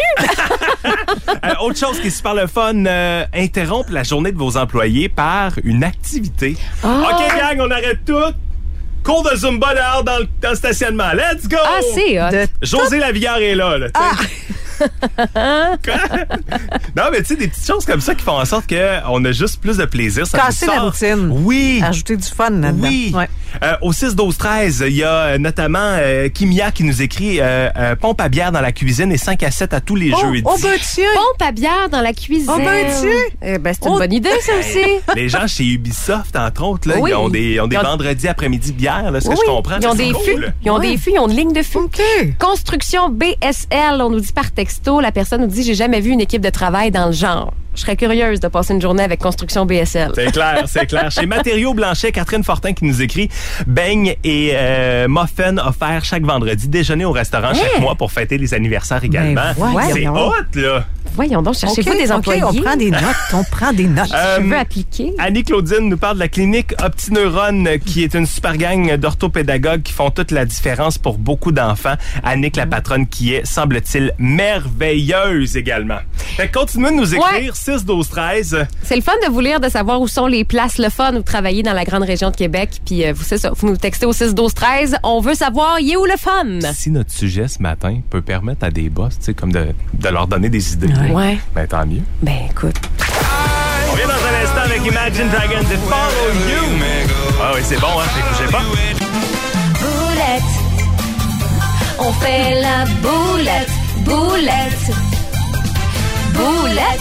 Euh, autre chose qui est super le fun, euh, interrompre la journée de vos employés par une activité. Ah. OK, gang, on arrête tout. Cours de Zumba dehors dans le, dans le stationnement. Let's go! Ah, c'est hot. De- José Lavillard est là. là tu sais. Ah. Quoi? Non, mais tu sais, des petites choses comme ça qui font en sorte qu'on a juste plus de plaisir. Ça Casser nous la sort- routine. Oui. Ajouter du fun là-dedans. Oui. Ouais. Euh, au six douze treize, il y a euh, notamment euh, Kimia qui nous écrit euh, euh, pompe à bière dans la cuisine et cinq à sept à tous les Oh, jeudis. oh, ben tiens! Pompe à bière dans la cuisine. Oh, ben, tiens. Eh ben, c'est une Oh, bonne idée, ça aussi. Les gens chez Ubisoft, entre autres, là, Oui. ils ont des, ils ont des Ils ont- vendredis après-midi bière, là, ce que Oui, je comprends. Ils ont C'est des cool. fûts. Ils ont Ouais. des fûts, ils ont une ligne de fûts. OK. Construction B S L, on nous dit par texto, la personne nous dit j'ai jamais vu une équipe de travail dans le genre. Je serais curieuse de passer une journée avec Construction B S L. C'est clair, c'est clair. Chez Matériaux Blanchet, Catherine Fortin qui nous écrit beignes et euh, muffins offerts chaque vendredi, déjeuner au restaurant chaque Hein? mois pour fêter les anniversaires également. voyons C'est donc. hot, là. Voyons donc, cherchez-vous OK, des OK, employés. on prend des notes. On prend des notes. Euh, Je veux appliquer. Annie-Claudine nous parle de la clinique Optineurone, qui est une super gang d'orthopédagogues qui font toute la différence pour beaucoup d'enfants. Annick, la patronne, qui est, semble-t-il, merveilleuse également. Fait que continuez de nous écrire, Ouais. six douze treize. C'est le fun de vous lire, de savoir où sont les places le fun où travailler dans la grande région de Québec. Puis euh, vous c'est ça, vous nous textez au six douze treize. On veut savoir, il est où le fun? Si notre sujet ce matin peut permettre à des boss, tu sais, comme de, de leur donner des idées, Ouais. ben tant mieux. Ben écoute. On vient dans un instant avec Imagine Dragons et Follow You. Ah oui, c'est bon, hein? Fait que bougez pas. Boulette. On fait la boulette. Boulette. Boulette.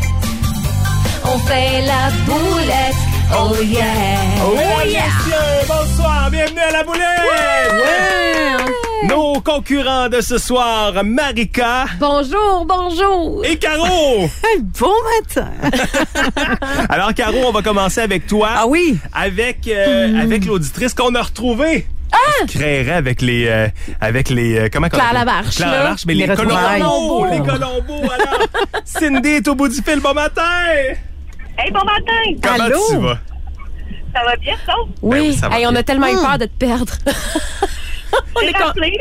On fait la boulette. Oh yeah. Oh yeah! Messieurs, bonsoir, bienvenue à la boulette! Nos concurrents de ce soir, Marika Bonjour, bonjour. et Caro. Hey, bon matin. Alors, Caro, on va commencer avec toi. Ah oui. Avec, euh, avec l'auditrice qu'on a retrouvée. Ah! Qui créerait avec les, euh, avec les, euh, comment qu'on Claire appelle? Lamarche, Claire là. Lamarche, mais les, Les retrouvailles. Colombos, les Colombos, alors. Cindy est au bout du fil, bon matin! Hey, bon matin! Comment Allô? tu vas? Ça va bien, ça? Oui, oui, ça va hey, on bien. a tellement eu peur de te perdre. On est rappelé.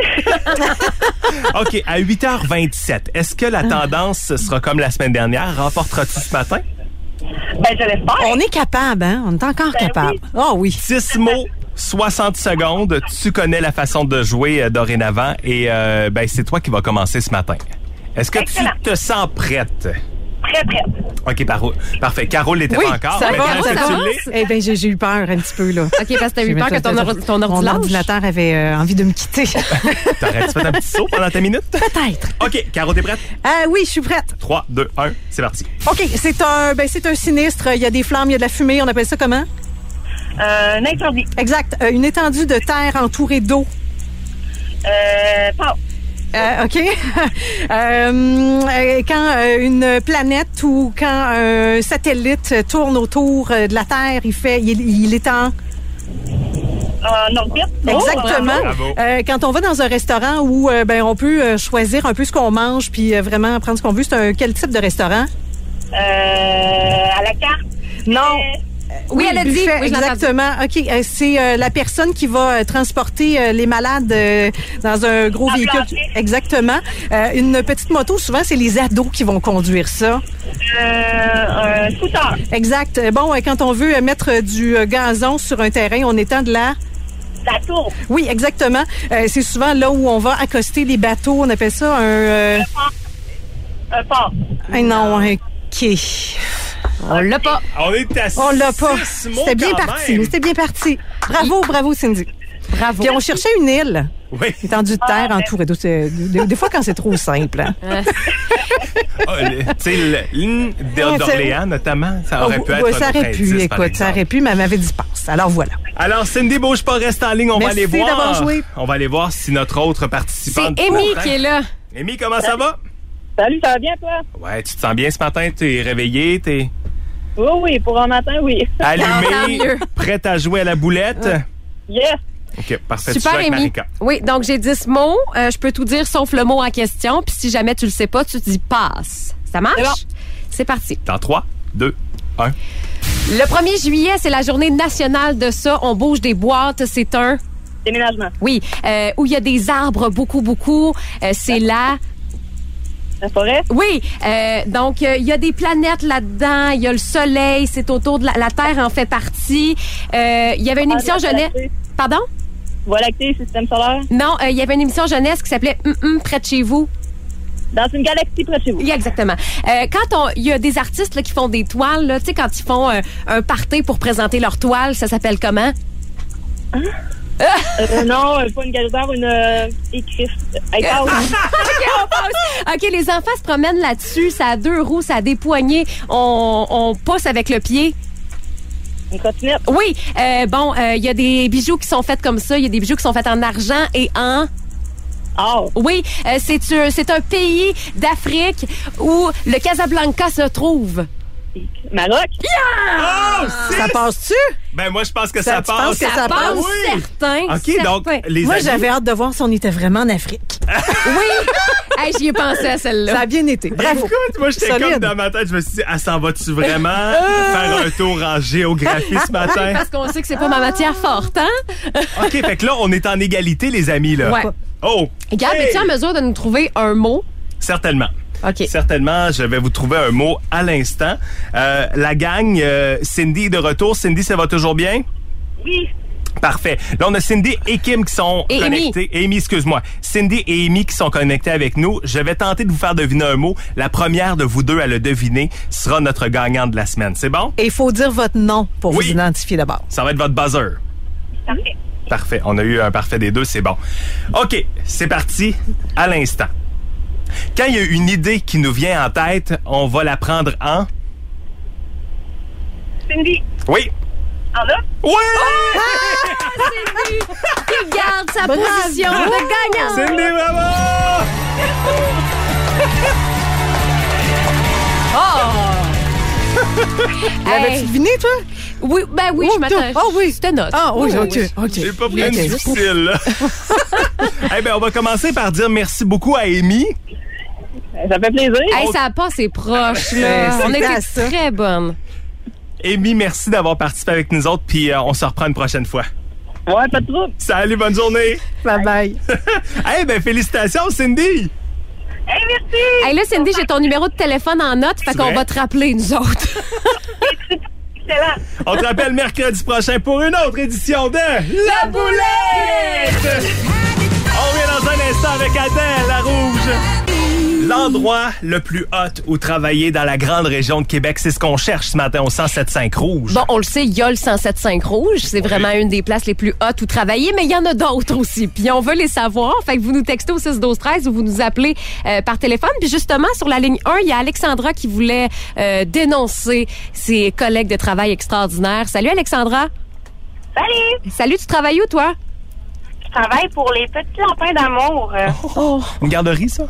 OK, à huit heures vingt-sept, est-ce que la tendance sera comme la semaine dernière? Remporteras-tu ce matin? Ben, je l'espère. On est capable, hein? On est encore Ben capable. oui. Ah oui. six mots, soixante secondes. Tu connais la façon de jouer euh, dorénavant et euh, ben, c'est toi qui vas commencer ce matin. Est-ce que Excellent. tu te sens prête? Très prête. OK, Paro- parfait. Caro l'était Oui, pas encore. ça mais va, est-ce ça que tu avance. l'es? Eh bien, j'ai, j'ai eu peur un petit peu, là. OK, parce que t'as eu peur que ton, or- ton ordi Mon lâche. ordinateur avait euh, envie de me quitter. T'aurais-tu fait un petit saut pendant ta minute? Peut-être. OK, Caro, t'es prête? Ah oui, je suis prête. trois, deux, un, c'est parti. OK, c'est un, ben, c'est un sinistre. Il y a des flammes, il y a de la fumée. On appelle ça comment? Euh, un incendie. Exact. Euh, une étendue de terre entourée d'eau. Euh, passe. Euh, OK. euh, quand euh, une planète ou quand un satellite tourne autour euh, de la Terre, il fait, il, il est en... En orbite. Exactement. Oh, bravo. Euh, quand on va dans un restaurant où euh, ben on peut euh, choisir un peu ce qu'on mange puis euh, vraiment prendre ce qu'on veut, c'est un quel type de restaurant? Euh, à la carte. Non. Euh, Oui, elle a dit. buffet, Oui, je l'ai exactement. OK, euh, c'est euh, la personne qui va euh, transporter euh, les malades euh, dans un gros En véhicule. plancher. Exactement. Euh, une petite moto, souvent, c'est les ados qui vont conduire ça. euh, un scooter. Exact. Euh, Bon, euh, quand on veut euh, mettre euh, du euh, gazon sur un terrain, on étend de la... La tour. Oui, exactement. Euh, c'est souvent là où on va accoster les bateaux. On appelle ça un... euh, Un port. un non, un quai. On l'a pas. On est à On l'a pas. six mots C'était bien quand parti. même. C'était bien parti. Bravo, bravo, Cindy. Bravo. Puis on cherchait une île. Oui. Étendue de terre entourée d'eau. C'est- Des, des fois, quand c'est trop simple. Hein. Ah, le- tu sais, le- l'île d'Or- d'Orléans, notamment, ça aurait pu Oh, être ouais, un ça autre aurait indice, pu, par écoute, ça exemple. aurait pu, mais elle m'avait dit passe. Alors voilà. Alors, Cindy, bouge pas, reste en ligne, on Merci va aller voir. d'avoir joué. On va aller voir si notre autre C'est participante... Amy qui est là. Amy, comment ça va? Salut, ça va bien, toi? Ouais, tu te sens bien ce matin? T'es réveillé? T'es Oui, oui, pour un matin, oui. Tant allumé? mieux. Prête à jouer à la boulette? Yes. OK, parfait. Tu Super, joues avec Amy. Marika. Oui, donc j'ai dix mots. Euh, je peux tout dire sauf le mot en question. Puis si jamais tu le sais pas, tu dis passe. Ça marche? C'est bon. C'est parti. Dans trois, deux, un. Le premier juillet, c'est la journée nationale de ça. On bouge des boîtes. C'est un... Déménagement. Oui, euh, où il y a des arbres beaucoup, beaucoup. Euh, c'est la... La forêt. Oui, euh, donc euh, il y a des planètes là-dedans, il y a le soleil, c'est autour de la, la Terre en fait partie. Euh, Il y avait une Ah, émission Voie jeunesse. lactée. Pardon? Voie lactée, système solaire. Non, euh, il y avait une émission jeunesse qui s'appelait Hum, hum, près de chez vous. Dans une galaxie près de chez vous. Oui, exactement. Euh, quand on, il y a des artistes là, qui font des toiles, là, tu sais, quand ils font euh, un party pour présenter leur toile, ça s'appelle comment? Euh, non, euh, pas une galère, une euh, écrisse. Hey, passe. OK, on passe. OK, les enfants se promènent là-dessus, ça a deux roues, ça a des poignées, on, on pousse avec le pied. Une trottinette. Oui, euh, bon, il euh, y a des bijoux qui sont faits comme ça, il y a des bijoux qui sont faits en argent et en... Oh. Oui, euh, c'est un, c'est un pays d'Afrique où le Casablanca se trouve. Maroc. Oh, six! Ça passe-tu? Ben, moi, je pense que Ça- ça, tu passe. penses que ça passe? Oui. certain. OK, donc, certain. les Moi, amis- j'avais hâte de voir si on était vraiment en Afrique. Oui, hey, j'y ai pensé à celle-là. Ça a bien été. Bravo. Écoute, moi, j'étais Solide. comme dans ma tête, je me suis dit, ah, s'en vas-tu vraiment faire un tour en géographie ce matin? Parce qu'on sait que c'est pas ma matière forte, hein? OK, fait que là, on est en égalité, les amis, là. Ouais. Oh! Gab, hey! es-tu en mesure de nous trouver un mot? Certainement. OK. Certainement, je vais vous trouver un mot à l'instant. Euh, la gang, euh, Cindy est de retour. Cindy, ça va toujours bien? Oui. Parfait. Là, on a Cindy et Kim qui sont Et connectés. Et Amy, excuse-moi. Cindy et Amy qui sont connectés avec nous. Je vais tenter de vous faire deviner un mot. La première de vous deux à le deviner sera notre gagnante de la semaine. C'est bon? Et il faut dire votre nom pour Oui. vous identifier d'abord. Ça va être votre buzzer. Parfait. Parfait. On a eu un parfait des deux, c'est bon. OK, c'est parti à l'instant. Quand il y a une idée qui nous vient en tête, on va la prendre en... Cindy. Oui. En là. Oui! Cindy qui garde sa Bravo. position de gagnant. Cindy, bravo! L'avais-tu Hey. deviné, toi? Oui, ben oui, Oh, je m'attends. oh, oui. C'était notre. Ah oui, OK. oui. OK. J'ai pas pris OK. un difficile, là. Eh bien, on va commencer par dire merci beaucoup à Amy. Ça fait plaisir. Hey, ça a passé proche, là. Euh, On c'était était à ça. très bonnes. Amy, merci d'avoir participé avec nous autres, puis euh, on se reprend une prochaine fois. Ouais, pas de trouble. Salut, bonne journée! Bye-bye. Eh ben, félicitations, Cindy! Hey, merci. Hey, là, Cindy, j'ai ton numéro de téléphone en note, fait C'est qu'on vrai? va te rappeler, nous autres. Excellent. On te rappelle mercredi prochain pour une autre édition de La Boulette! On revient dans un instant avec Adèle, la rouge. L'endroit le plus hot où travailler dans la grande région de Québec, c'est ce qu'on cherche ce matin au cent sept cinq Rouge. Bon, on le sait, il y a le cent sept cinq Rouge. C'est vraiment une des places les plus hautes où travailler, mais il y en a d'autres aussi. Puis on veut les savoir. Fait que vous nous textez au six douze treize ou vous nous appelez euh, par téléphone. Puis justement, sur la ligne un, il y a Alexandra qui voulait euh, dénoncer ses collègues de travail extraordinaires. Salut, Alexandra. Salut. Salut, tu travailles où, toi? travaille pour les petits lapins d'amour. Oh, une garderie, ça?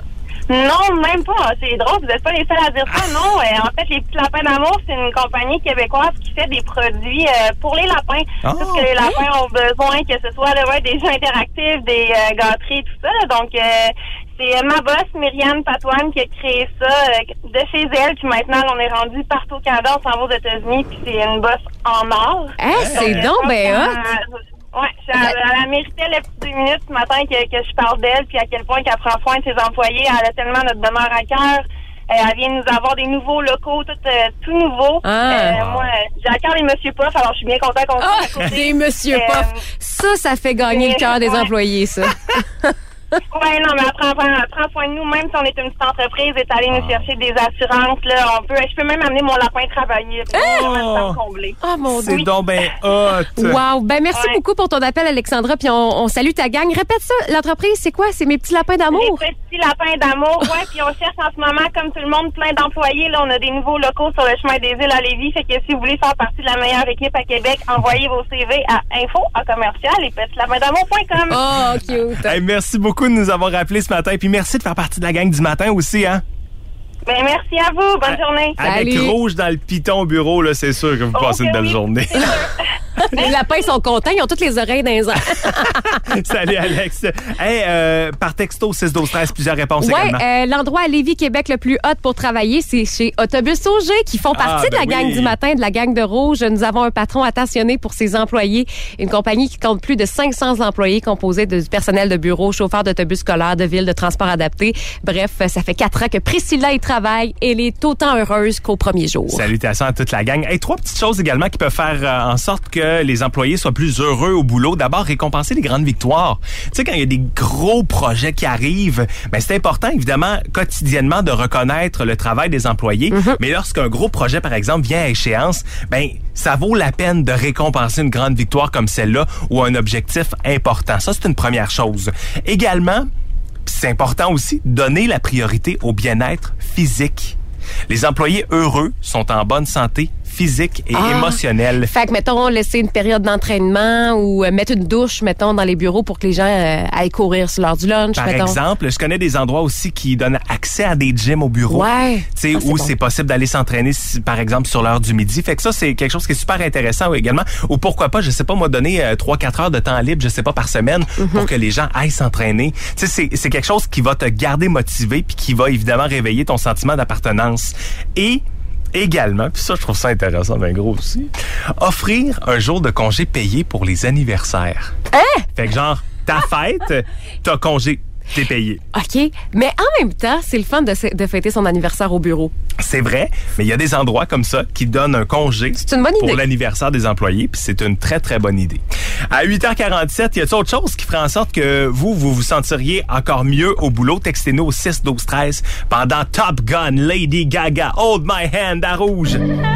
Non, même pas. C'est drôle, vous n'êtes pas les seuls à dire ça. Non, euh, en fait, les petits lapins d'amour, c'est une compagnie québécoise qui fait des produits euh, pour les lapins. Oh, Tout ce que les lapins ont besoin, que ce soit là, ouais, des jeux interactifs, des euh, gâteries, tout ça. Donc, euh, c'est euh, ma boss, Myriane Patoine, qui a créé ça euh, de chez elle. Puis maintenant, on est rendu partout au Canada, on s'en va aux États-Unis, puis c'est une boss en or. Hey, c'est Euh, donc ben euh, hot! Ouais, elle, elle a mérité les petites deux minutes ce matin que, que je parle d'elle, puis à quel point qu'elle prend soin de ses employés. Elle a tellement notre bonheur à cœur. Euh, elle vient nous avoir des nouveaux locaux, tout, euh, tout nouveau. Ah. Euh, moi, j'ai à cœur les Monsieur Puff, alors je suis bien content qu'on Ah, soit à côté. des Monsieur Euh, Puff. Ça, ça fait gagner le cœur des ouais. employés, ça. Ouais, non, mais elle prend, elle prend soin de nous, même si on est une petite entreprise, elle est allée nous chercher des assurances, là, on peut, je peux même amener mon lapin travailler. Oh! Oh! Comblé. Oh mon Dieu. C'est donc ben hot. Wow. Ben, merci Ouais. beaucoup pour ton appel, Alexandra, puis on, on salue ta gang. Répète ça, l'entreprise, c'est quoi? C'est mes petits lapins d'amour? Les petits lapins d'amour, ouais, puis on cherche en ce moment, comme tout le monde, plein d'employés. Là, on a des nouveaux locaux sur le chemin des îles à Lévis. Fait que si vous voulez faire partie de la meilleure équipe à Québec, envoyez vos C V à info à commercial les petits lapins d'amour point com. Oh, cute. Hey, merci beaucoup de nous avoir rappelé ce matin. Puis merci de faire partie de la gang du matin aussi, hein? Ben, merci à vous. Bonne journée. Avec Salut. Rouge dans le piton au bureau, là, c'est sûr que vous Oh, passez une que belle oui. journée. Les lapins sont contents, ils ont toutes les oreilles dans les airs. Salut, Alex. Hey, euh, par texto six douze treize, plusieurs réponses Ouais, également. euh, l'endroit à Lévis, Québec, le plus hot pour travailler, c'est chez Autobus Auger, qui font Ah, partie ben de la gang oui. du matin, de la gang de Rouge. Nous avons un patron attentionné pour ses employés. Une compagnie qui compte plus de cinq cents employés composés de du personnel de bureau, chauffeurs d'autobus scolaires, de ville, de transport adapté. Bref, ça fait quatre ans que Priscilla y travaille et elle est autant heureuse qu'au premier jour. Salutations à toute la gang. Hey, trois petites choses également qui peuvent faire euh, en sorte que les employés soient plus heureux au boulot. D'abord, récompenser les grandes victoires. Tu sais, quand il y a des gros projets qui arrivent, ben c'est important, évidemment, quotidiennement, de reconnaître le travail des employés. Mm-hmm. Mais lorsqu'un gros projet, par exemple, vient à échéance, ben ça vaut la peine de récompenser une grande victoire comme celle-là ou un objectif important. Ça, c'est une première chose. Également, c'est important aussi, donner la priorité au bien-être physique. Les employés heureux sont en bonne santé physique et Ah. émotionnelle. Fait que, mettons, laisser une période d'entraînement ou euh, mettre une douche, mettons, dans les bureaux pour que les gens euh, aillent courir sur l'heure du lunch, Par mettons. exemple, je connais des endroits aussi qui donnent accès à des gyms au bureau. Ouais. Tu sais, Ah, c'est où bon. c'est possible d'aller s'entraîner, si- par exemple, sur l'heure du midi. Fait que ça, c'est quelque chose qui est super intéressant également. Ou pourquoi pas, je sais pas, moi, donner euh, trois quatre heures de temps libre, je sais pas, par semaine, Mm-hmm. pour que les gens aillent s'entraîner. Tu sais, c'est, c'est quelque chose qui va te garder motivé puis qui va évidemment réveiller ton sentiment d'appartenance. Et également, puis ça, je trouve ça intéressant, ben gros aussi, offrir un jour de congé payé pour les anniversaires. Hein? Fait que genre, ta fête, t'as congé, t'es payé. OK. Mais en même temps, c'est le fun de, se- de fêter son anniversaire au bureau. C'est vrai, mais il y a des endroits comme ça qui donnent un congé C'est une bonne pour idée. l'anniversaire des employés, puis c'est une très, très bonne idée. À huit heures quarante-sept, y a-t-il autre chose qui ferait en sorte que vous, vous vous sentiriez encore mieux au boulot? Textez-nous au six douze treize pendant Top Gun, Lady Gaga, Hold My Hand à Rouge.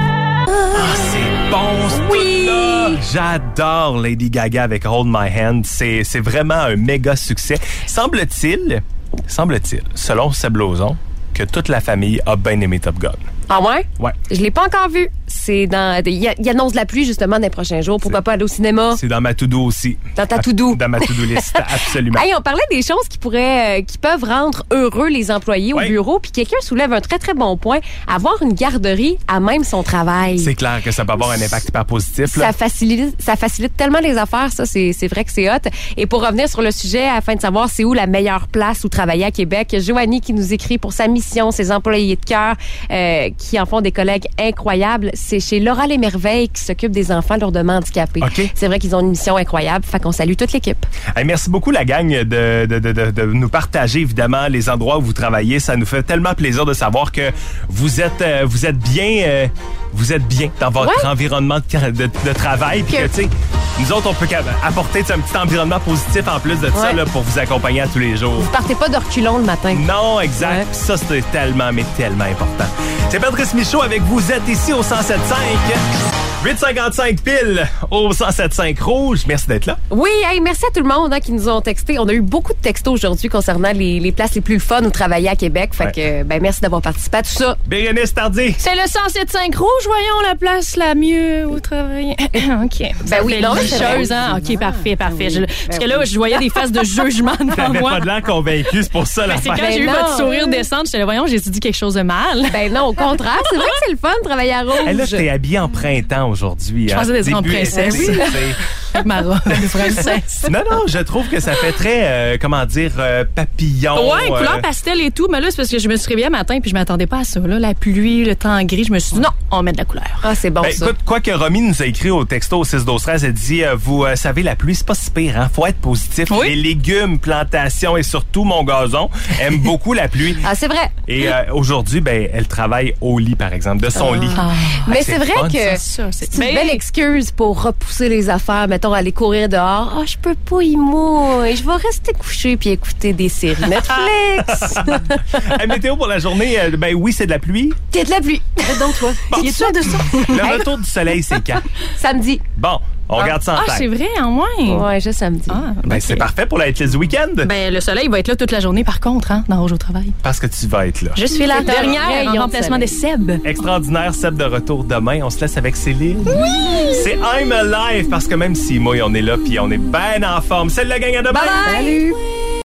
Ah, c'est bon, ce Oui! truc-là. J'adore Lady Gaga avec Hold My Hand. C'est, c'est vraiment un méga succès. Semble-t-il, semble-t-il, selon Seb Lauzon, que toute la famille a bien aimé Top Gun. Ah ouais? Ouais. Je l'ai pas encore vu. C'est dans. Il y, a- il annonce la pluie justement dans les prochains jours. Pourquoi pas aller au cinéma? C'est dans ma to-do aussi. Dans ta to-do. Dans ma to-do list, absolument. Hey, on parlait des choses qui pourraient, euh, qui peuvent rendre heureux les employés Ouais. au bureau. Puis quelqu'un soulève un très très bon point. Avoir une garderie à même son travail. C'est clair que ça peut avoir un impact hyper positif. Là. Ça facilite, ça facilite tellement les affaires, ça, c'est, c'est vrai que c'est hot. Et pour revenir sur le sujet, afin de savoir c'est où la meilleure place où travailler à Québec, Joanie qui nous écrit pour sa mission, ses employés de cœur, euh, qui en font des collègues incroyables, c'est chez Laura Les Merveilles qui s'occupe des enfants lourdement handicapés. OK. C'est vrai qu'ils ont une mission incroyable, fait qu'on salue toute l'équipe. Hey, merci beaucoup, la gang, de, de, de, de, de nous partager, évidemment, les endroits où vous travaillez. Ça nous fait tellement plaisir de savoir que vous êtes, euh, vous êtes bien... euh, vous êtes bien dans votre Ouais. environnement de, de, de travail. Puis que, Que- tu sais, nous autres, on peut apporter tu sais, un petit environnement positif en plus de ça Ouais. là, pour vous accompagner à tous les jours. Vous partez pas de reculons le matin. Non, exact. Ouais. Puis ça, c'était tellement, mais tellement important. C'est Patrice Michaud avec vous. Êtes ici au cent sept cinq. huit cinquante-cinq pile au cent sept cinq Rouge. Merci d'être là. Oui, hey, merci à tout le monde hein, qui nous ont texté. On a eu beaucoup de textos aujourd'hui concernant les, les places les plus fun où travailler à Québec. Fait ouais. que, ben, merci d'avoir participé à tout ça. Bérénice Tardy. C'est le cent sept cinq Rouge, voyons la place la mieux où travailler. OK. Ben oui, non, c'est chose, hein? OK, parfait, parfait. Je, parce que là, je voyais des faces de jugement devant moi. T'avais pas de l'air convaincu, c'est pour ça la C'est quand ben j'ai eu votre sourire descendre, j'étais là, voyons, j'ai dit quelque chose de mal. Ben non, au contraire, c'est vrai que c'est le fun de travailler à Rouge. Hey, là, t'es habillée en printemps aujourd'hui. Je hein? pensais d'être en princesse. Oui. Avec ma robe de princesse. Non, non, je trouve que ça fait très, euh, comment dire, euh, papillon. Ouais, euh... couleur pastel et tout. Mais là, c'est parce que je me suis réveillée un matin puis je m'attendais pas à ça. Là, la pluie, le temps gris, je me suis dit non, on va mettre de la couleur. Ah, c'est bon ben, ça. Écoute, quoi que Romy nous a écrit au texto au six douze treize, elle dit, euh, vous euh, savez, la pluie, c'est pas si pire, hein? Faut être positif. Oui. Les légumes, plantations et surtout mon gazon aiment beaucoup la pluie. Ah, c'est vrai. Et euh, aujourd'hui, ben, elle travaille au lit, par exemple, de son ah. lit. Ah. Mais c'est, c'est vrai fun, que ça. c'est, c'est une belle excuse pour repousser les affaires, mettons, aller courir dehors. Ah, oh, je peux pas y mouiller. Je vais rester couché puis écouter des séries Netflix. La météo pour la journée, euh, ben oui, c'est de la pluie. C'est de la pluie. Donc, toi. Bon. Il est sûr de ça. Le retour du soleil, c'est quand? Samedi. Bon. On ah. regarde ça en ah, tête. Ah, c'est vrai, en moins. Ouais, juste samedi. Ah, ben, okay. C'est parfait pour la Hitlist Weekend. Ben, le soleil va être là toute la journée, par contre, hein, dans Rouge au travail. Parce que tu vas être là. Je suis la dernière en remplacement de Seb. Extraordinaire, Seb de retour demain. On se laisse avec Céline. Oui! C'est I'm Alive, parce que même si moi, on est là, puis on est bien en forme. C'est le gang à demain. Bye bye. Salut!